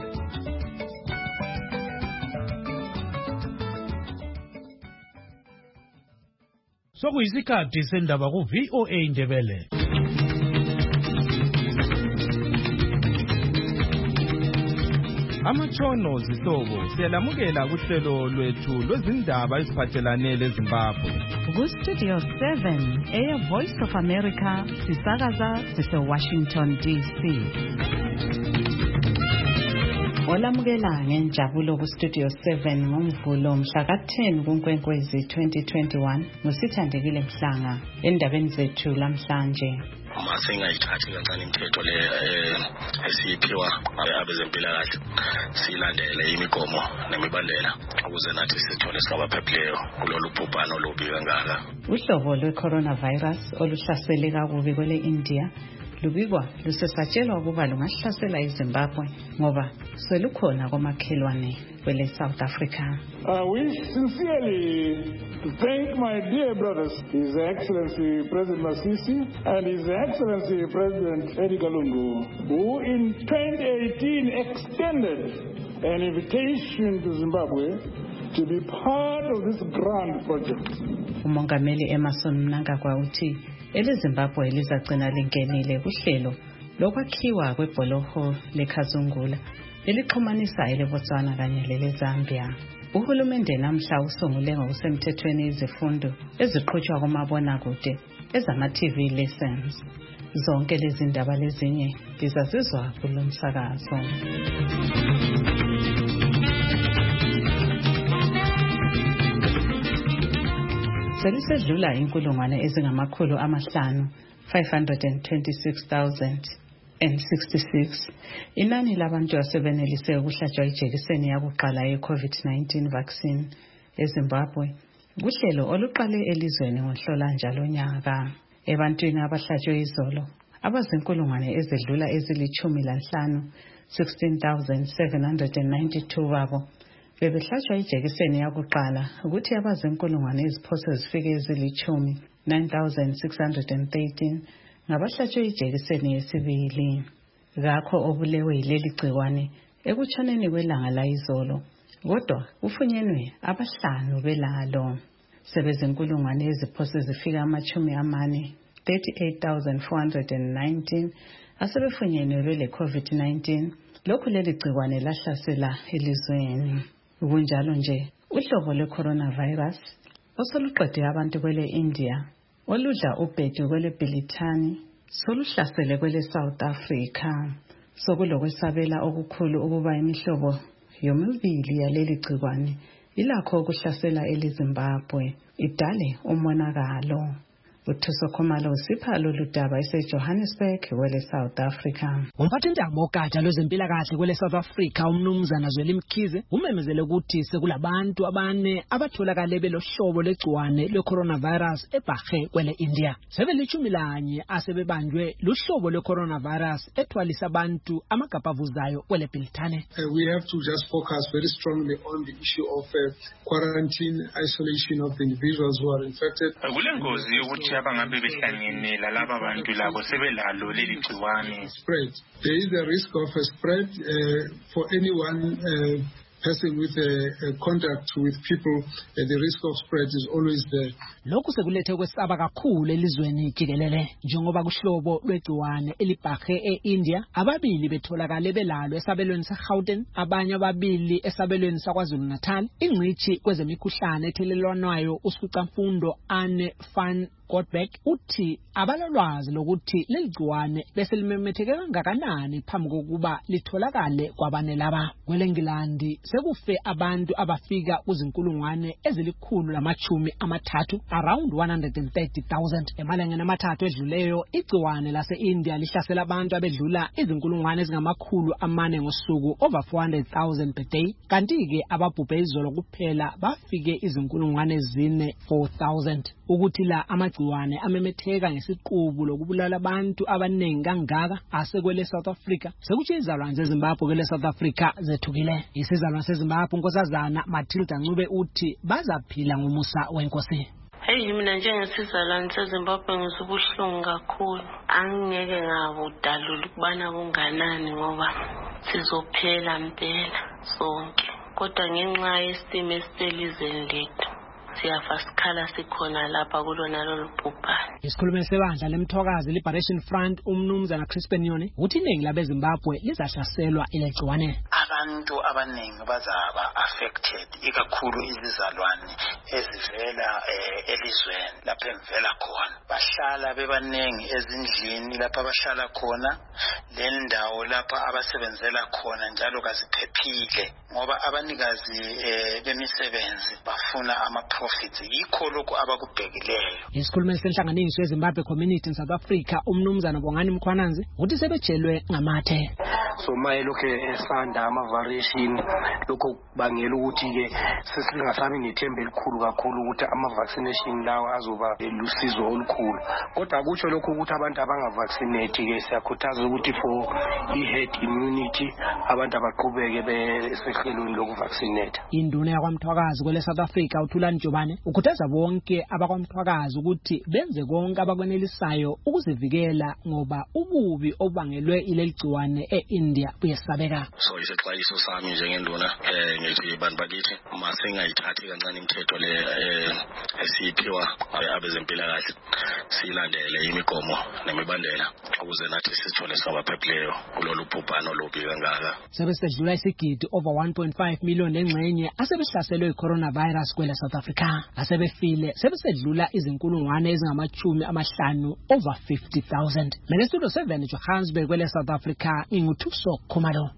Sokuyisikhathi sendaba ku V O A Ndebele. Amatshono zihlobo siyalamukela kuhlelo lwethu lwezindaba eziphathelane leZimbabwe. Ku-Studio seven, Air Voice of America, sisakaza sise-Washington D C. Olamukela ngenjabulo ku-Studio seven ngomvulo mhla ka-ten kuNkwenkwezi twenty twenty-one ngusithandekile Mhlanga endabeni zethu lamhlanje. Masingayithathi kancane imithetho le esiphiwa abezempilakahle, silandele imigomo nemibandela ukuze nathi sithole sabaphephileyo kulolu bhubhano olubi kangaka. Uhlobo lwe-coronavirus oluhlasele kakubi kwele India lubikwa lusesatshelwa ukuba lungahlasela iZimbabwe ngoba selukhona komakhelwane kwele South Africa. I wish sincerely to thank my dear brothers, His Excellency President Masisi and His Excellency President Edgar Lungu, who in twenty eighteen extended an invitation to Zimbabwe to be part of this grand project. Umongameli Emerson Mnangagwa uthi eleZimbabwe lizagcina lingenile kuhlelo lokwakhiwa kwebholoho leKazungula elixhumanisa eleBotswana kanye leleZambia. Uhulumende namhla usungule ngokusemthethweni izifundo eziqhutshwa kumabonakude ezama-T V lessons. Zonke lezi ndaba lezinye lizazizwa kulo msakazo. Selisedlula inkulungwane ezingamakhulu amahlanu five hundred twenty-six thousand sixty-six inani labantu asebenelise ukuhlatshwa ijekiseni yakuqala ye-COVID nineteen vaccine eZimbabwe kuhlelo oluqale elizweni ngoNhlolanja lonyaka. Ebantwini abahlatshwe izolo abazinkulungwane ezedlula ezilithumi lanhlanu sixteen thousand seven hundred ninety-two babo bebehlatshwa ijekiseni yakuqala ukuthi abazinkulungwane eziphose zifike ezilithumi nine thousand six hundred thirteen ngabahlatshwe ijekiseni yesibili. Ngakho obulewe yileli gciwane ekutshoneni kwelanga layizolo, kodwa kufunyenwe abahlanu belalo. Sebezinkulungwane eziphose zifika amachumi amane thirty-eight thousand four hundred nineteen asebefunyenwe bele COVID nineteen. Lokhu leli gciwane lahlasela elizweni. Kunjalo nje uhlobo lwe-coronavirus osoluqede abantu kwele India oludla ubhedu kwele Bhilithani soluhlasele kwele South Africa. Sokulokwesabela okukhulu ukuba imihlobo yomibili yaleli gciwane ilakho ukuhlasela eleZimbabwe idale umonakalo. Uthuso Khumalo usipha lolu daba eseJohannesburg kwele South Africa. Umphathintambo wogatsha lwezempilakahle kwele South Africa umnumzana Zweli Mkhize umemezele ukuthi sekulabantu abane abatholakale belohlobo legciwane lwe-coronavirus ebhahe kwele India. Sebelithumi lanye asebebanjwe luhlobo lwe-coronavirus ethwalisa abantu amagabavuzayo kwele Bhilithane. Uh, we have to just focus very strongly on the issue of uh, quarantine, isolation of the individuals who are infected. Kulengozi yokuthi abangabe behlangene lalaba bantu labo sebelalo leli gciwane. Spread. There is a risk of a spread uh, for anyone uh, person with a, a contact with people. Uh, the risk of spread is always there. Lokhu sekulethe kwesaba kakhulu elizweni jikelele njengoba kuhlobo lwegciwane elibhahe eIndia ababili betholakale belalo esabelweni seGauteng, abanye ababili esabelweni saKwaZulu Natal. Ingqithi kwezemikhuhlane ethelelwanayo uSiqamfundo Anne van Goldberg uthi abalolwazi lokuthi leligciwane bese limemetheke kangakanani phambi kokuba litholakale kwabane laba. KweleNgilandi sekufe abantu abafika kuzinkulungwane ezilikhulu lamachumi amathathu, around one hundred thirty thousand. Emalangeni amathathu edluleyo igciwane lase-India lihlasela abantu abedlula izinkulungwane ezingamakhulu amane ngosuku, over four hundred thousand per day. Kanti-ke ababhubhe izolo kuphela bafike izinkulungwane ezine, four thousand. Ukuthi la amagciwane amemetheka ngesiqubu lokubulala abantu abaningi kangaka asekwele South Africa, sekuthi izalwane zeZimbabwe kwele South Africa zethukile. Isizalwane seZimbabwe unkosazana Matilda Ncube uthi bazaphila ngomusa wenkosi. Hey, mina njengesizalwane seZimbabwe ngisubuhlungu kakhulu. Angeke ngabudalula ukubana kunganani ngoba sizophela impela sonke. Kodwa ngenxa yesimo esitelizweni lethu siyafa sikhala sikhona lapha kulona lolu bhubhane. Isikhulumi sebandla lemthokazi Liberation Front umnumzana Crispin Nyoni uthi iningi labeZimbabwe lizahlaselwa ilegciwane. Abantu abaningi bazaba affected, ikakhulu izizalwane ezivela eh, elizweni lapha emvela khona. Bahlala bebaningi ezindlini lapha bahlala khona, le ndawo lapha abasebenzela khona njalo kaziphephile ngoba abanikazi eh, bemisebenzi bafuna ama profits, yikho lokho abakubhekileyo. Isikhulumi senhlanganiso yeZimbabwe Community in South Africa umnumzana Bongani Mkhwananzi uthi sebejelwe ngamathe. So maye lokho esanda ama variation lokho bangela ukuthi ke sesingasabi nethemba elikhulu kakhulu ukuthi ama vaccination lawo azoba lusizo olukhulu. Kodwa akutsho lokho ukuthi abantu abanga vaccinate ke siyakhuthaza ukuthi for i herd immunity abantu abaqhubeke besehlelweni loku vaccinate. Induna yakwamthwakazi kwele South Africa uThulani Jobane ukhuthaza bonke abakwamthwakazi ukuthi benze konke abakwenelisayo ukuzivikela ngoba ububi obangelwe ileligciwane eIndia buyesabeka. So isexwayiso sami njengenduna eh ngithi bantu bakithi masingayithathi kancane imithetho le eh esiphiwa abezempilakahle, silandele imigomo nemibandela ukuze nathi sithole sabaphephileyo kulolu bhubhane olubi kangaka. Sebesedlula isigidi over one point five million lengxenye asebehlaselwe i-coronavirus kwele South Africa. Asebefile sebesedlula izinkulungwane ezingamachumi amahlanu, over fifty thousand. Mina studio seven Johannesburg kwele South Africa inguthuso Khumalo.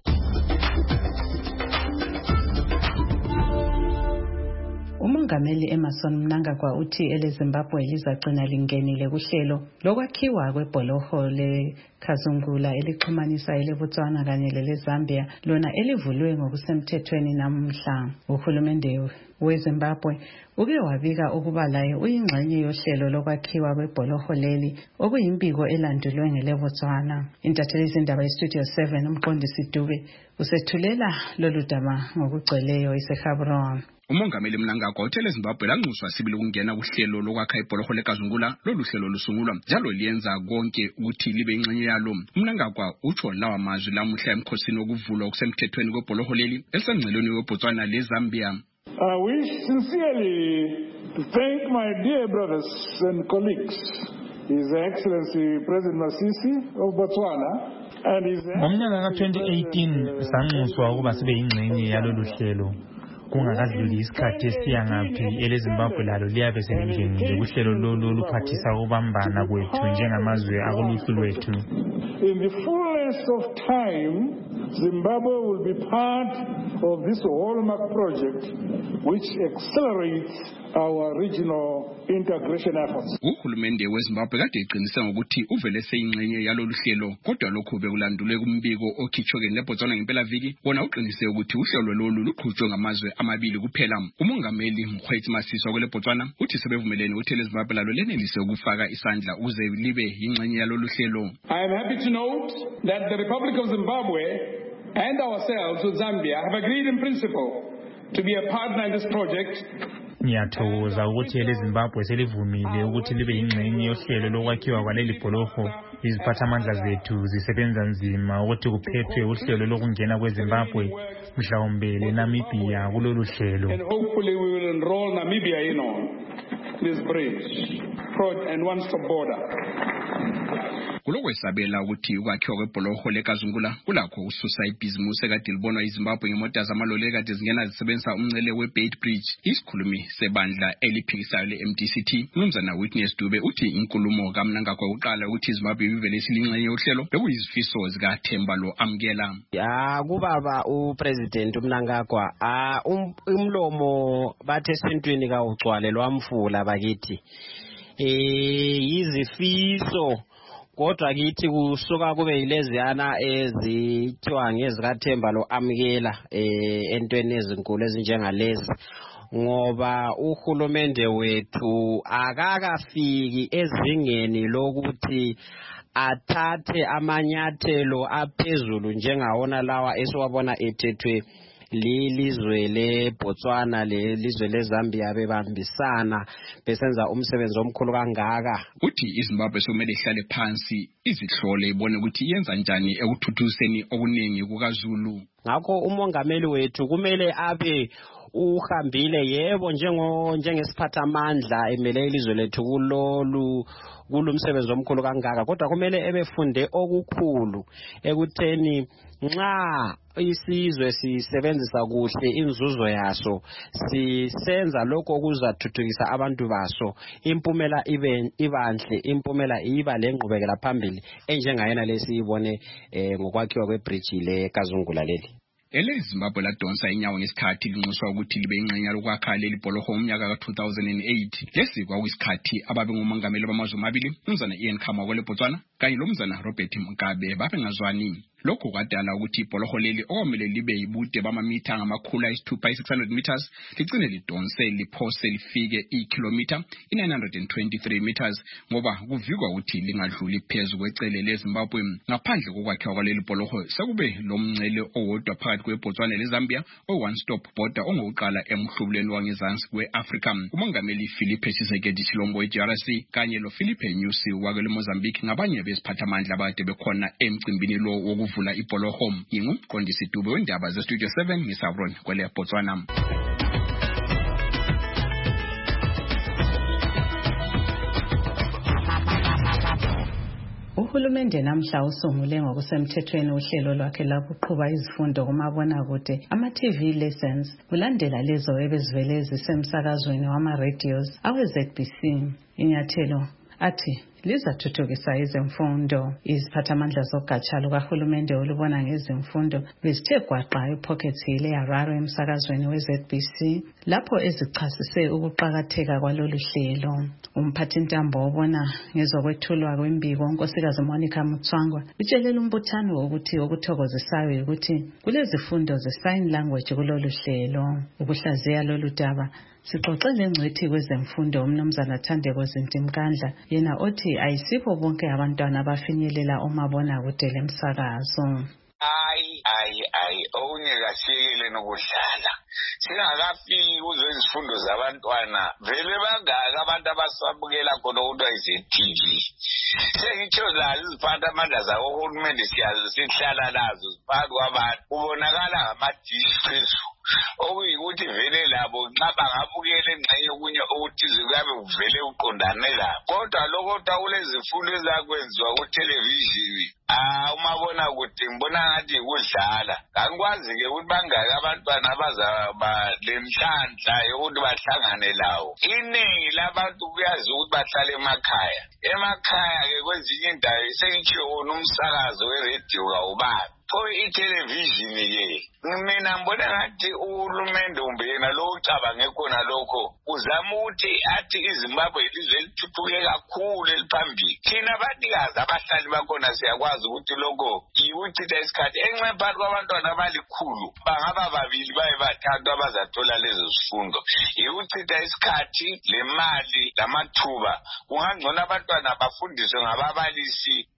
Umongameli Emerson Mnangagwa uthi eleZimbabwe lizagcina lingenile kuhlelo lokwakhiwa kwebholoho leKazungula elixhumanisa eleBotswana kanye leleZambia lona elivulwe ngokusemthethweni namhla. Uhulumende weZimbabwe uke wabika ukuba laye uyingxenye yohlelo lokwakhiwa kwebholoho leli okuyimbiko elandulwe ngeleBotswana. Intatheli izindaba yeStudio seven umqondisi Dube usethulela lolu daba ngokugcweleyo eseGaborone. Umongameli Mnangagwa uthele Zimbabwe lanxuswa sibili ukungena kuhlelo lokwakha ibholoho leKazungula. Lolu hlelo lusungulwa njalo liyenza konke ukuthi libe ingxenye yalo. Mnangagwa utsho lawa mazwi lamuhla emkhosini wokuvulwa okusemthethweni kwebholoho leli elisengceleni weBotswana leZambia. I wish sincerely to thank my dear brothers and colleagues, His Excellency President Masisi of Botswana and His Ngomnyaka ka twenty eighteen sanxuswa ukuba sibe ingxenye yalolu hlelo. Kungakadluli isikhathi esiyangaphi eleZimbabwe lalo liyabe selingenile kuhlelo lolu oluphathisa ukubambana kwethu njengamazwe akuluhlu lwethu. In the fullness of time, Zimbabwe will be part of this hallmark project which accelerates our regional integration efforts. Uhulumende weZimbabwe kade eqinisa ngokuthi uvele seyingxenye yalolu hlelo, kodwa lokho bekulandulwe kumbiko okhitshwe leBotswana ngempelaviki wona uqinise ukuthi uhlelo lolu luqhutshwe ngamazwe amabili kuphela. Umongameli Mkhwetsi Masisi kwele Botswana uthi sebevumelene ukuthi eleZimbabwe lalo lenelise ukufaka isandla ukuze libe ingxenye yalolu hlelo. I am happy to note that the Republic of Zimbabwe and ourselves with Zambia have agreed in principle to be a partner in this project. Ngiyathokoza ukuthi eleZimbabwe selivumile ukuthi libe ingxenye yohlelo lokwakhiwa kwaleli bholoho. Iziphathamandla zethu zisebenza nzima ukuthi kuphethwe uhlelo lokungena kweZimbabwe mhlawumbe leNamibia kulolu hlelo. And hopefully we will enroll Namibia in on this bridge and one-stop border. Kulokwesabela ukuthi ukwakhiwa kwebholoho leKazungula kulakho ususa ibhizimusi ekade libonwa iZimbabwe ngemota zamaloli ekade zingena zisebenzisa umngcele we-Beit Bridge. Isikhulumi sebandla eliphikisayo le-M D C T, Mnumzana Witness Dube, uthi inkulumo kaMnangagwa uqala ukuthi iZimbabwe ivele isilingxenye yohlelo bekuyizifiso zikaThemba lo amkela. Ya kubaba uPresident uMnangagwa ah umlomo bathe esintwini ka ugcwale lwamfula bakithi. Eh izifiso kodwa kithi kusuka kube yileziyana ezithiwa ngezikaThemba lo amkela eh entweni ezinkulu ezinjengalezi ngoba uhulumende wethu akakafiki ezingeni lokuthi athathe amanyathelo aphezulu njengawona lawa esiwabona ethethwe lilizwe leBotswana lelizwe leZambia bebambisana besenza umsebenzi omkhulu kangaka. Uthi iZimbabwe sokumele ihlale phansi izihlole ibone ukuthi yenza njani ekuthuthuseni okuningi kukaZulu. Ngakho umongameli wethu kumele abe uhambile yebo njengo njengesiphathamandla emele ilizwe lethu kulolu kulumsebenzi omkhulu kangaka kodwa kumele ebefunde okukhulu ekutheni nxa isizwe sisebenzisa kuhle inzuzo yaso sisenza lokho okuzathuthukisa abantu baso impumela ibe ibanhle impumela iba lengqubekela phambili enjengayena lesiyibone eh, ngokwakhiwa kwebridge leKazungula leli. Ele Zimbabwe ladonsa inyawo ngesikhathi linxuswa ukuthi libe ingxenye lokwakha leli bholoho umnyaka ka two thousand eight. Lesi kwakuyisikhathi ababe ngumongameli bamazwe amabili uMnumzana Ian Khama kweleBotswana kanye loMnumzana Robert Mugabe babengazwani. Lokho kwadala ukuthi ibholoho leli okumele libe yibude bamamitha ngamakhulu ayisithupha six hundred meters ligcine lidonse liphose lifike ikilometer nine hundred twenty-three meters ngoba kuvikwa ukuthi lingadluli phezulu kwecele leZimbabwe. Ngaphandle kokwakhiwa kwaleli bholoho sekube lomngcele owodwa phakathi kweBotswana leZambia o one stop border ongokuqala emhlubuleni wangezansi kweAfrika. Umongameli Philippe Tshisekedi Tshilombo we-G R C kanye lo Philippe Nyusi wakele Mozambique ngabanye beziphathamandla abade bekhona emcimbini lo wokuvula ibholoho. Ngingumqondisi Dube wendaba ze Studio seven ngisabron kwele Botswana. Uhulumende namhla usungule ngokusemthethweni uhlelo lwakhe lokuqhuba izifundo kumabonakude ama-T V lessons kulandela lezo ebezivele zisemsakazweni wama-radios awe-Z B C. Inyathelo athi lizathuthukisa ezemfundo. Iziphathamandla zogatsha lukahulumende olubona ngezemfundo bezithe gwaqa ePocket Hill eHarare emsakazweni we-Z B C lapho ezichasise ukuqakatheka kwalolu hlelo. Umphathintambo obona ngezokwethulwa kwembiko uNkosikazi Monica Mutswangwa utshelele umbuthano ukuthi okuthokozisayo ukuthi kulezifundo ze-sign language kulolu hlelo. Ukuhlaziya lolu daba sixoxele ngcwethi kwezemfundo uMnumzana Thandeko Zintimkandla yena othi ayisibo bonke abantwana abafinyelela umabonakude lemsakazo. Ayi ayi ayi okunye kasikele nokudlala singakafiki kuzo izifundo zabantwana vele bangaka abantu abasabukela khona ukuthi ayize-T V. Sengitsho lazo iziphathamandla zakohulumende siyazi sihlala nazo ziphakathi kwabantu kubonakala ngama-dish phezulu okuyikuthi vele labo nxa bangabukela engxenye okunye ukuthi kuyabe kuvele uqondane labo kodwa lokho kulezifundo ezakwenziwa kuthelevishini ah umabonakude ngibona ngathi kudlala angikwazi-ke ukuthi bangaka abantwana abazaba lenhlanhla yokuthi bahlangane lawo. Iningi labantu kuyazi ukuthi bahlala emakhaya emakhaya-ke kwezinye indawo sengitsho wona umsakazo weredio kawubabi pho ithelevishini-ke mina ngibona ngathi uhulumende umbe yena lo ucabange khona lokho uzama ukuthi athi iZimbabwe ilizwe elithuthuke kakhulu eliphambili. Thina batikazi abahlali bakhona siyakwazi ukuthi lokho yikuchitha isikhathi enxe phakathi kwabantwana abalikhulu bangaba babili baye bathathu abazathola lezo zifundo yikuchitha isikhathi le mali lamathuba. Kungangcono abantwana bafundiswe ngababalisi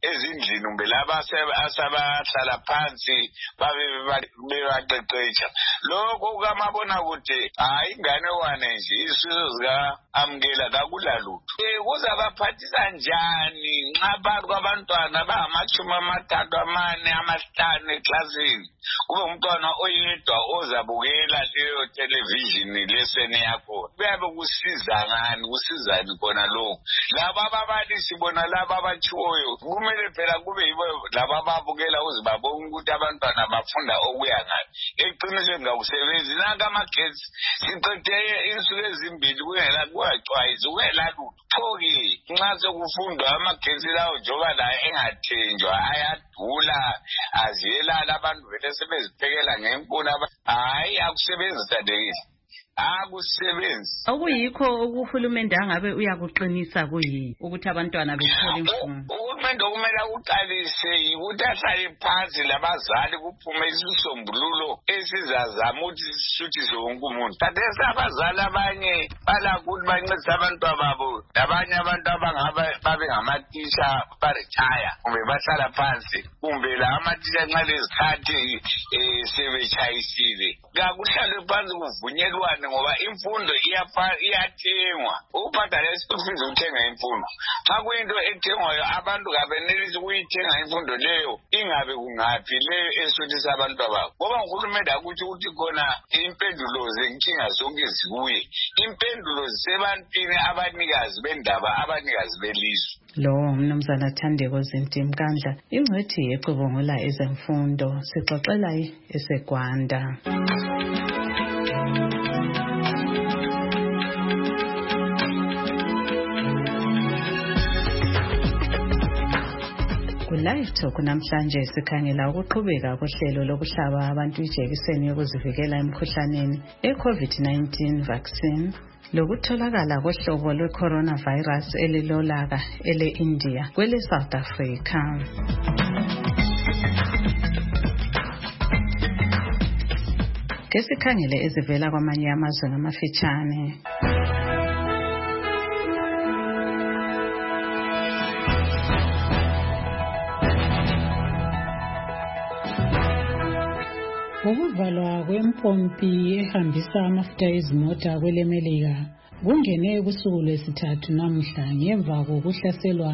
ezindlini umbe laba asabahlala phansi babe bebaqeqetsha lokho kamabona ukuthi hayi ingane wane nje isizo zika amkela kakulalutho kuzabaphathisa njani nxa abantu kwabantwana abangamachumi amathathu amane amahlanu eklasini kube umntwana oyedwa ozabukela leyo television leseni yakho kuyabe kusiza ngani kusizani khona lokho laba ababalisi bona laba abachiwoyo kumele phela kube yibo laba ababukela uzibabona ukuthi abantwana bafunda okuya ngani eqinisweni ngakusebenzi naka amagetsi siqede insuku ezimbili kungela kuwacwayisa kungela lutho thoki nxa sekufundwa amagetsi lawo njoba la engathenjwa ayadula aziyelala abantu vele sebeziphekela ngenkuni hayi akusebenzi tadekile akusebenzi okuyikho ukuhulumende angabe uyakuqinisa kuyi ukuthi abantwana bethole imfundo uhulumende okumele uqalise ukuthi ahlale phansi labazali kuphume isisombululo esizazama ukuthi sisuthise wonke umuntu kathesi abazali abanye balakuthi bancedise abantwana babo labanye abantu abangaba babe ngamatisha baretire kumbe bahlala phansi kumbe la amatisha nxa lezikhathi sebetshayisile kakuhlalwe phansi kuvunyelwane ngoba imfundo iyathengwa ukubhadala school fees uthenga imfundo xa kuyinto ethengwayo abantu kabenelisi ukuyithenga imfundo leyo ingabe kungaphi leyo esuthisa abantu ababo ngoba uhulumende akuthi ukuthi khona impendulo zenkinga zonke zikuye impendulo zisebantwini abanikazi bendaba abanikazi belizwe lo mnumzana Thandeko Zinti Mkandla ingcwethi yecubungula ezemfundo sixoxela eseGwanda. Live Talk namhlanje sikhangela ukuqhubeka kohlelo lokuhlaba abantu ijekiseni yokuzivikela emkhuhlaneni e-COVID nineteen vaccine lokutholakala kohlobo lwe-coronavirus elilolaka ele-India kwele-South Africa. Ke sikhangele ezivela kwamanye amazwe ngamafitshane. Ukuvalwa kwempompi ehambisa amafutha ezimota kwelemelika kungene kusuku lwesithathu namhla ngemva kokuhlaselwa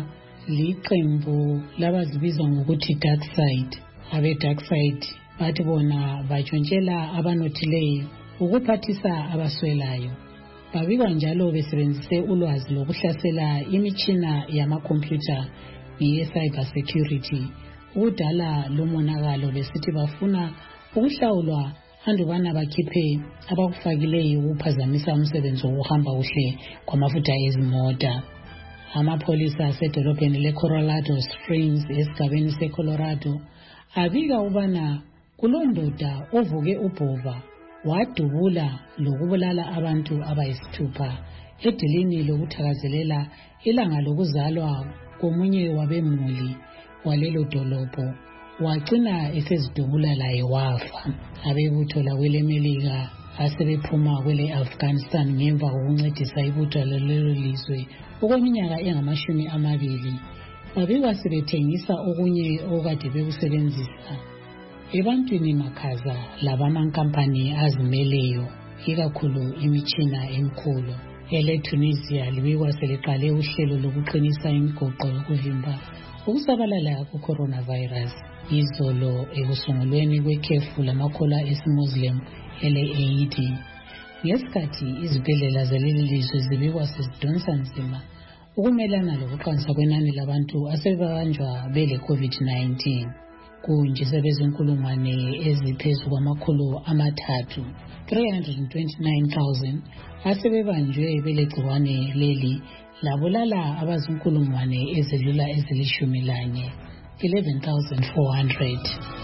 liqembu labazibiza ngokuthi dark side. Abe dark side bathi bona batshontshela abanothileyo ukuphathisa abaswelayo. Babikwa njalo besebenzise ulwazi lokuhlasela imitshina yamakhompyutha ye-cyber security ukudala lomonakalo besithi bafuna ukuhlawulwa andubana bakhiphe abakufakileyo ukuphazamisa umsebenzi wokuhamba kuhle kwamafutha ezimota. Amapolisa asedolobheni le-Colorado Springs esigabeni se-Colorado abika ubana kulondoda ovuke ubhova wadubula lokubulala abantu abayisithupha edilini lokuthakazelela ilanga lokuzalwa komunye wabemuli walelo dolobho. Wagcina esezidubula laye wafa. Abebutho lakwelemelika asebephuma kwele Afghanistan ngemva kokuncedisa ibutho lelo lizwe okweminyaka engamashumi amabili. Babikwa sebethengisa okunye okade bekusebenzisa ebantwini makhaza labamankampani azimeleyo ikakhulu imitshina emikhulu. Ele Tunisia libikwa seliqale uhlelo lokuqinisa imigoqo yokuvimba ukusabalala ku-coronavirus. Izolo ekusungulweni kwekhefu lamakholwa esimuslim ele-Eid. Ngesikhathi izibhedlela zaleli lizwe zibikwa sezidonsa nzima ukumelana lokuqansa kwenani labantu asebebanjwa bele COVID nineteen. Kunje sebezinkulungwane eziphezu kwamakhulu amathathu three hundred twenty-nine thousand asebebanjwe bele gciwane leli labulala abazinkulungwane ezidlula ezilishumi lanye eleven thousand four hundred.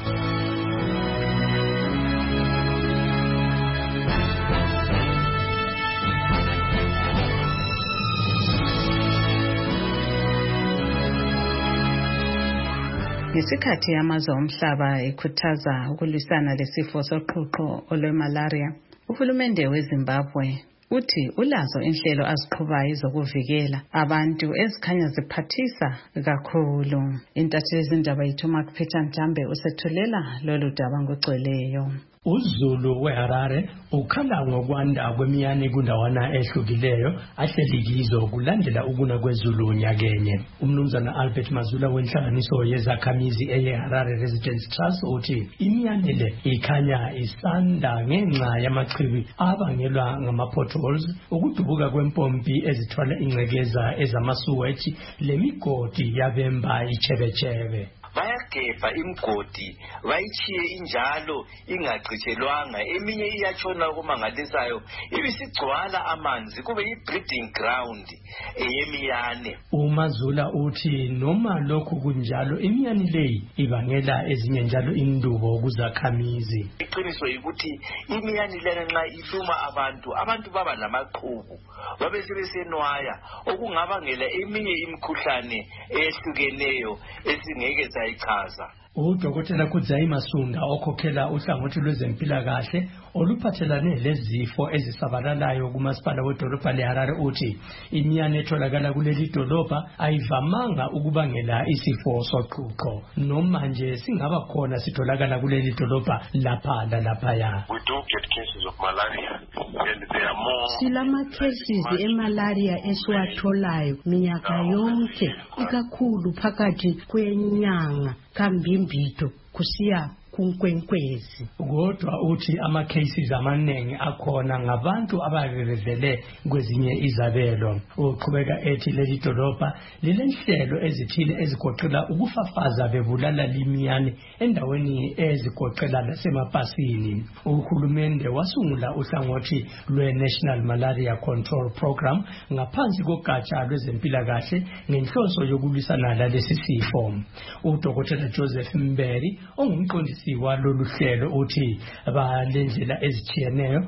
Ngesikhathi amazwe omhlaba ekhuthaza ukulwisana lesifo soqhuqho olwemalaria, uhulumende weZimbabwe uthi ulazo inhlelo aziqhubayo zokuvikela abantu ezikhanya ziphathisa kakhulu. Intatheli zindaba yethu Mark Peter Ntambe usethulela lolu daba ngogcweleyo. uZulu weHarare ukhala ngokwanda kwemiyane kundawana ehlukileyo ahleli kizo kulandela ukuna kwezulu nyakenye. Umnumzana Albert Mazula wenhlanganiso yezakhamizi eyeHarare Residence Trust uthi imiyane le ikhanya isanda ngenxa yamachibi abangelwa ngama-potholes, ukudubuka kwempompi ezithwala ingcekeza ezamasuwethi lemigodi yabemba ichebechebe. Bayagebha imgodi bayithiye injalo ingagcitshelwanga, eminye iyatshona okumangalisayo ibisigcwala amanzi kube yi-breeding ground eyemiyane. uMazula uthi noma lokhu kunjalo imiyane leyi ibangela ezinye njalo indubo kuzakhamizi. Iqiniso yikuthi imiyane lena nxa iluma abantu abantu baba lamaqhubu babe sebesenwaya okungabangela eminye imikhuhlane ehlukeneyo esingeke ichaza. Udokotela Kudzayi Masunda okhokhela uhlangothi lwezempilakahle oluphathelane lezifo ezisabalalayo kumasipala wedolobha leHarare uthi imiyane etholakala kuleli dolobha ayivamanga ukubangela isifo soqhuqho, noma nje singaba khona sitholakala kuleli dolobha lapha lalaphaya. We do get cases of malaria and there are more. Silama cases emalaria esiwatholayo minyaka yonke ikakhulu phakathi kwenyanga kambimbito kusiya kunkwenkwezi. Kodwa uthi ama cases amaningi akhona ngabantu ababevele kwezinye izabelo. Uqhubeka ethi leli dolobha lilenhlelo ezithile ezigoqela ukufafaza bebulala limiyane endaweni ezigoqela nasemapasini. Uhulumende wasungula uhlangothi lwe-National Malaria Control Program ngaphansi kogatsha lwezempilakahle ngenhloso yokulwisana lalesi sifo. Udokotela Joseph Mberi ongumqondisi walolu hlelo uthi balendlela ezitshiyeneyo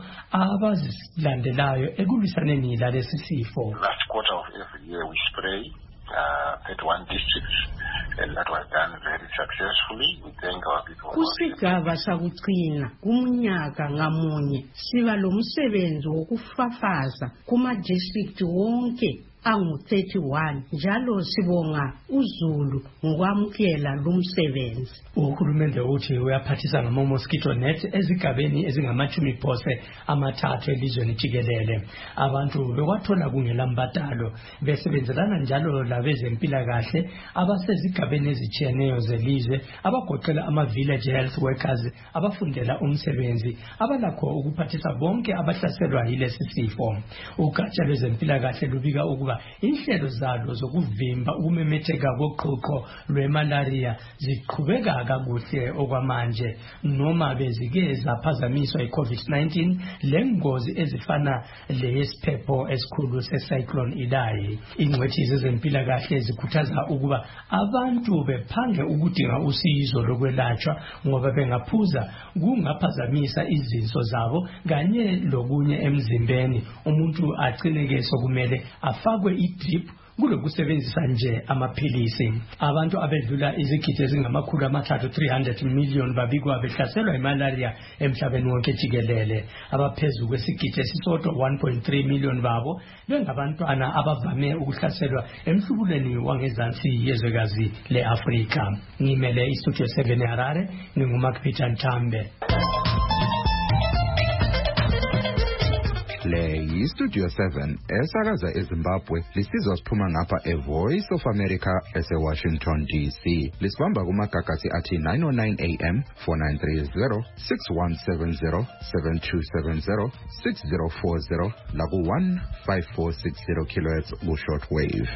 abazilandelayo ekulwisaneni lalesi sifo. Last quarter of every year we spray uh, thirty-one districts and that was done very successfully. We thank our people. Kusigaba sakucina kumnyaka ngamunye siba lo msebenzi wokufafaza kuma district wonke angu thirty-one njalo sibonga uZulu ngokwamukela lo msebenzi. Uhulumende uthi uyaphathisa ngama mosquito net ezigabeni ezingamachumi phose amathathu elizweni jikelele. Abantu bewathola kungela mbadalo besebenzelana njalo labezempilakahle abasezigabeni ezitshiyeneyo zelizwe abagoqela ama village health workers abafundela umsebenzi abalakho ukuphathisa bonke abahlaselwa yilesi sifo. Ugatsha lwezempilakahle lubika ukuba inhlelo zalo zokuvimba ukumemetheka koqhuqho lwemalaria ziqhubeka kakuhle okwamanje, noma bezike zaphazamiswa i-COVID nineteen lengozi ezifana leyesiphepho esikhulu se-cyclone Idai. Ingcwethi zezempilakahle zikhuthaza ukuba abantu bephange ukudinga usizo lokwelatshwa ngoba bengaphuza kungaphazamisa izinso zabo kanye lokunye emzimbeni. Umuntu agcineke sokumele afakwe i-drip kulokusebenzisa nje amaphilisi. Abantu abedlula izigidi ezingamakhulu amathathu three hundred million babikwa behlaselwa imalaria emhlabeni wonke jikelele. Abaphezulu kwesigidi esisodwa one point three million babo bengabantwana abavame ukuhlaselwa emhlubulweni wangezansi yezwekazi le-Afrika. Ngimele istudio seven eHarare, nginguMark Peter Ntambe. Le yiStudio seven esakaza eZimbabwe lisizwa siphuma ngapha eVoice of America ese-Washington D C. Lisibamba kumagagasi athi nine oh nine A M, four nine three zero, six one seven zero, seven two seven zero, six zero four zero laku one five four six zero kilohertz ku-short wave.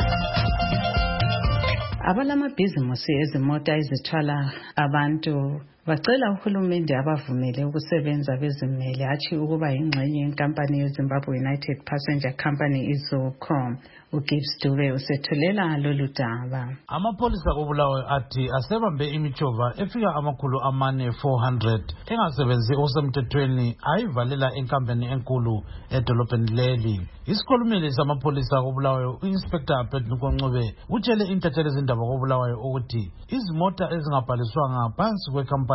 Abalamabhizimusi ezimota ezithwala abantu bacela uhulumende abavumele ukusebenza bezimele athi ukuba ingxenye yenkampani yeZimbabwe United Passenger Company iZoCom. uGibbs Dube usethulela lolu daba. Amapolisa koBulawayo athi asebambe imichova efika amakhulu amane four hundred engasebenzi osemthethweni ayivalela enkampani enkulu edolobheni leli. Isikhulumeli samapolisa koBulawayo uInspector Petnuko Ncube utshele intatheli zindaba koBulawayo ukuthi izimota ezingabhaliswanga phansi kwekampani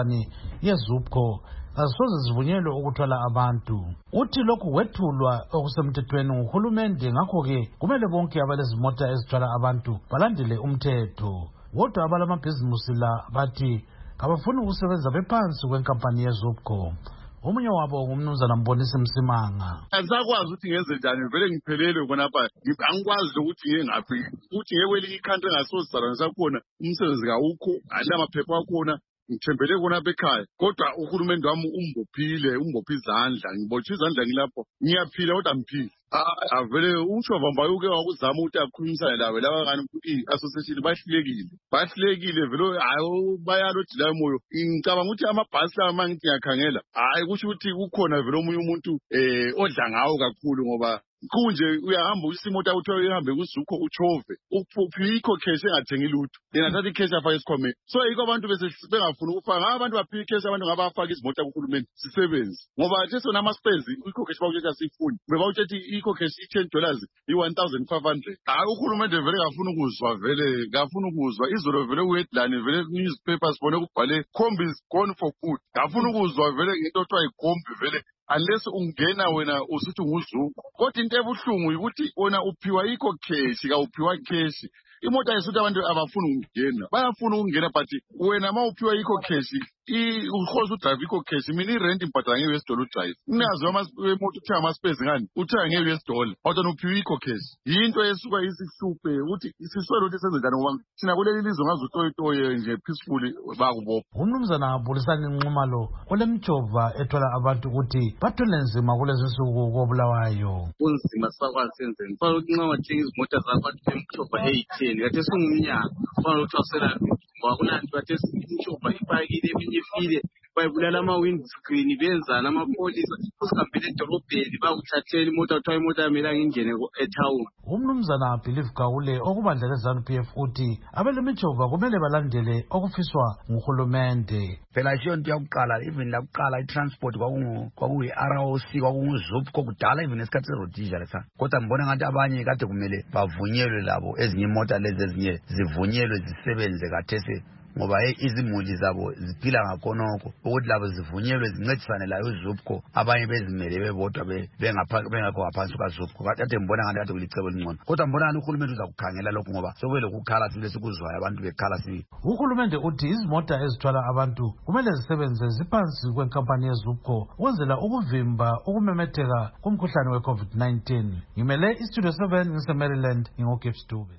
inkampani yeZupco azisoze zivunyelwe ukuthwala abantu. Uthi lokhu wethulwa okusemthethweni nguhulumende, ngakho-ke kumele bonke abalezimota ezithwala abantu balandele umthetho. Kodwa abalamabhizimusi la bathi kabafuni ukusebenza bephansi kwenkampani yeZupco. Omunye wabo ngumnumzana Mbonisi Msimanga. Azakwazi ukuthi ngenze njani vele ngiphelele khonapha. Angikwazi ukuthi ngiye ngaphi. Ukuthi ngekweli ikhantri engasozizalwane sakhona umsebenzi kawukho, alamaphepha akhona. Ngithembele khona bekhaya kodwa uhulumende wami umbophile umbophe izandla ngibotshwe izandla ngilapho ngiyaphila kodwa ngiphila avele uShovambayo uke wakuzama ukuthi akhulumisane lawe laba kani i-association bahlekile bahlekile vele hayi bayalodila moyo. Ngicabanga ukuthi amabhasi lawa mangithi ngiyakhangela hayi kusho ukuthi kukhona vele omunye umuntu eh odla ngawo kakhulu ngoba kunje uyahamba usimota uthola ihambe kuZupco uchove uphi ikho cash engathengi lutho lenathathi icash afaka esikhwameni. So yiko abantu bese bengafuna ukufaka abantu baphi cash abantu ngabafaka izimota kuhulumeni sisebenzi ngoba nje sona ama spares ikho cash bawuthetha sifuni beba uthethi ikho cash i-ten dollars i-one thousand five hundred. Hayi uhulumende vele kafuna ukuzwa vele kafuna ukuzwa izolo vele uheadline vele newspapers bone kubhale Kombi is gone for good. Kafuna ukuzwa vele into othiwa ikombi vele unless ungena wena usithi nguZupco. Kodwa into ebuhlungu ukuthi wona uphiwa ikho cash ka uphiwa cash. Imota yesuthi abantu abafuna ukungena bayafuna ukungena but wena mawuphiwa ikho cash i ukhoza udrive ikho cash mina irent impatha nge-U S dollar drive unazo emoto uthenga ama-spares ngani uthenga nge-U S dollar kodwa uphiwa ikho cash. Yinto esuka isihluphe ukuthi siswele ukuthi senze njani ngoba thina kuleli lizwe ngaze utoyitoye nje peacefully bakubopha. Umnumzana Bulisani Nxumalo olemjova ethola abantu ukuthi bathole nzima kulezi nsuku koBulawayo. Kunzima sakwazi senzeni kufanele ukuthi nxa wathenga izimota zakho athi emjova eighteen kade singumnyaka kufanele ukuthi wasela ngoba kunanti kade imjova ipakile eminye ifile bayibulala ama-windscreen benzana amapolisa usihambele edolobheni bakuthathela imoto kuthiwa imoto yamelanga ingene ethawuni. Umnumzana Believe Gawule okubandla ZANU P F uthi abelemijova kumele balandele okufiswa nguhulumende. Phela nje into yakuqala even lakuqala i-transport kwakuyi-R O C kwakunguZupco kudala even esikhathi se-Rhodesia lesa kodwa ngibona ngathi abanye kade kumele bavunyelwe labo ezinye imota lezi ezinye zivunyelwe zisebenze kathesi ngoba izimuli zabo ziphila ngakhonokho ukuthi labo zivunyelwe zincedisane layo uZupco abanye bezimele bebodwa bengakho ngaphansi kukaZupco. Kade mbona ngathi kade kulicebo elingcono kodwa mbona ngathi uhulumende uza kukhangela lokhu ngoba sokube lokukhala sibile sikuzwayo abantu bekhala sibi. Uhulumende uthi izimota ezithwala abantu kumele zisebenze ziphansi kwenkampani yeZupco ukwenzela ukuvimba ukumemetheka kumkhuhlane we-COVID nineteen. Ngimele iStudio seven ngise-Maryland ngingoGibbs Dube.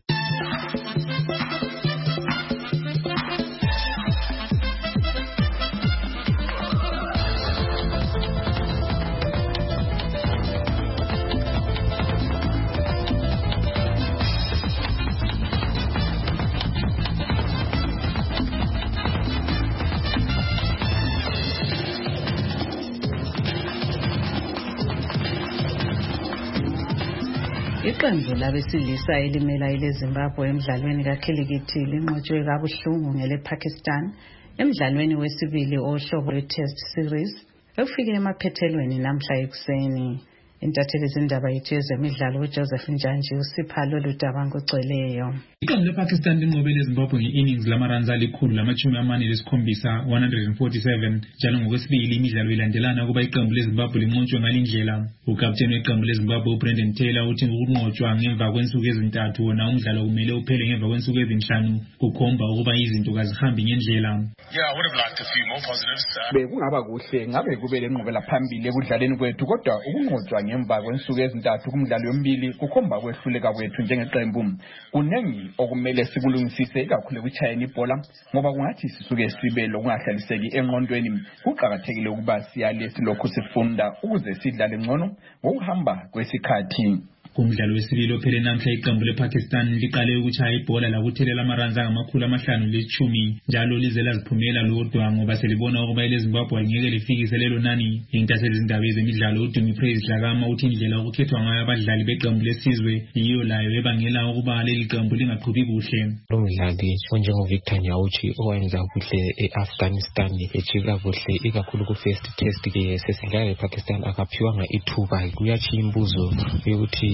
Iqembu labesilisa elimela ileZimbabwe emidlalweni kakhilikithi linqotshwe kabuhlungu ngelePakistan emidlalweni wesibili ohlobo lwe-Test Series efike emaphethelweni namhla ekuseni. Intatheli zindaba yethu yezemidlalo uJoseph Njanji usipha lolu daba ngokugcweleyo. Iqembu lePakistan linqobele iZimbabwe nge-innings lamaruns alikhulu lamashumi amane lesikhombisa one hundred forty-seven njalo ngokwesibili imidlalo ilandelana ukuba iqembu leZimbabwe linqotshwe ngalindlela. Ukapteni weqembu leZimbabwe uBrendan Taylor uthi ukunqotshwa ngemva kwensuku ezintathu wona umdlalo kumele uphele ngemva kwensuku ezinhlanu kukhomba ukuba izinto kazihambi ngendlela. Yeah, I would have liked a few more positives. Bekungaba kuhle ngabe kube lenqobela phambili ekudlaleni kwethu kodwa ukunqotshwa ngemva kwensuku ezintathu kumdlalo yomibili kukhomba kwehluleka kwethu njengeqembu. Kunengi okumele sikulungisise ikakhulu kuchayeni ibhola ngoba kungathi sisuke sibe lokungahlaliseki engqondweni. Kuqhakathekile ukuba siyale silokhu sifunda ukuze sidlale ngcono ngokuhamba kwesikhathi. Kumdlalo wesibili ophele namhla iqembu lePakistan liqale ukuchaya ibhola lakuthelela amaruns angamakhulu amahlanu leshumi njalo lize laziphumela lodwa ngoba selibona ukuba ileZimbabwe angeke lifikise lelo nani. Intatheli zindaba ezemidlalo uDumi Praise Dlakama uthi indlela okukhethwa ngayo abadlali beqembu lesizwe yiyo layo ebangela ukuba leli qembu lingaqhubi kuhle. Lo mdlali onjengoVictor Nyauchi owenza kuhle eAfghanistan ejika kuhle ikakhulu ku-first test ke sesidlala lePakistan akaphiwanga ithuba. Kuyatshiya imbuzo yokuthi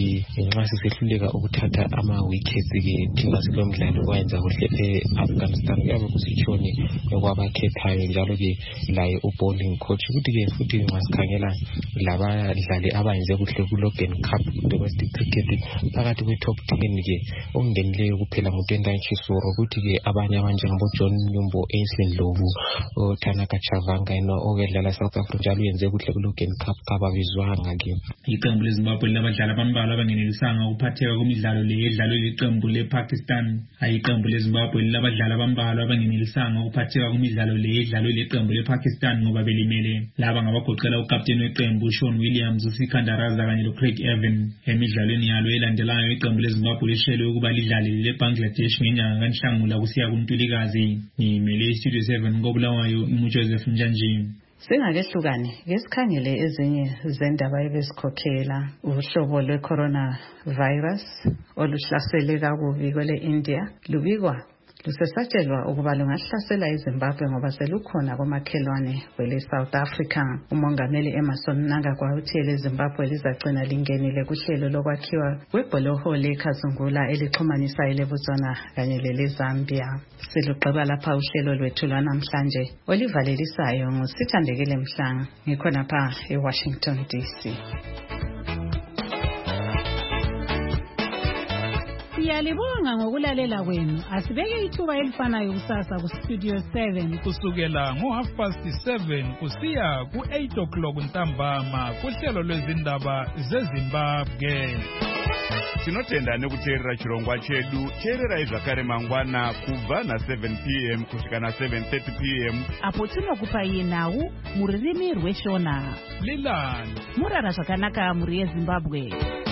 ukuthi njengoba sisehluleka ukuthatha ama-wickets-ke thina sikwemidlalo owenza kuhle e-Afghanistan kuyabe kusitshoni kwabakhethayo njalo-ke laye u-bowling coach ukuthi-ke futhi ngasikhangela labadlali abayenze kuhle ku-Logan Cup domestic cricket phakathi kwe-top ten-ke okungenileyo kuphela ngu-Tendai Chisoro ukuthi-ke abanye abanjengobo-John Nyumbo, Ainsley Ndlovu, Tanaka Chavanga yena okedlala South Africa njalo uyenze kuhle ku-Logan Cup kababizwanga-ke. Iqembu leZimbabwe labadlali abambalwa abangenelisanga ukuphatheka kwemidlalo le edlalwe liqembu le-Pakistan. Iqembu leZimbabwe labadlali abambalwa abangenelisanga ukuphatheka kwemidlalo le edlalwe liqembu le-Pakistan ngoba belimele. Laba ngabagoqela ukapteni weqembu Sean Williams, uSikandar Raza kanye lo-Craig Evan. Emidlalweni yalo elandelayo iqembu leZimbabwe lishelwe ukuba lidlale le-Bangladesh ngenyanga kaNhlangula kusiya kuNtulikazi. Ngimele iStudio seven koBulawayo uJoseph Njanjini. Singakehlukane ngesikhangele ezinye zendaba ebesikhokhela uhlobo lwe-coronavirus oluhlasele kakubi kwele India lubikwa lusesatshelwa ukuba lungahlasela iZimbabwe ngoba selukhona komakhelwane kwele South Africa. Umongameli Emmerson Mnangagwa uthi leZimbabwe lizacina lingenile kuhlelo lokwakhiwa kwebholoho leKazungula elixhumanisa iLebotswana kanye leleZambia. Siluqeba lapha uhlelo lwethu lwanamhlanje olivalelisayo nguSithandekile Mhlanga ngikhona pha eWashington D C. Siyalibonga ngokulalela kwenu. Asibeke ithuba elifanayo kusasa ku Studio seven kusukela ngo half past seven kusiya ku eight o'clock ntambama kuhlelo lwezindaba zeZimbabwe. Tinotenda nekuteerera chirongwa chedu. Teerera zvakare mangwana kubva na seven p m kusvika na seven thirty p m apo tinokupai nhau muririmi rweshona. Lilani murara zvakanaka muri yeZimbabwe.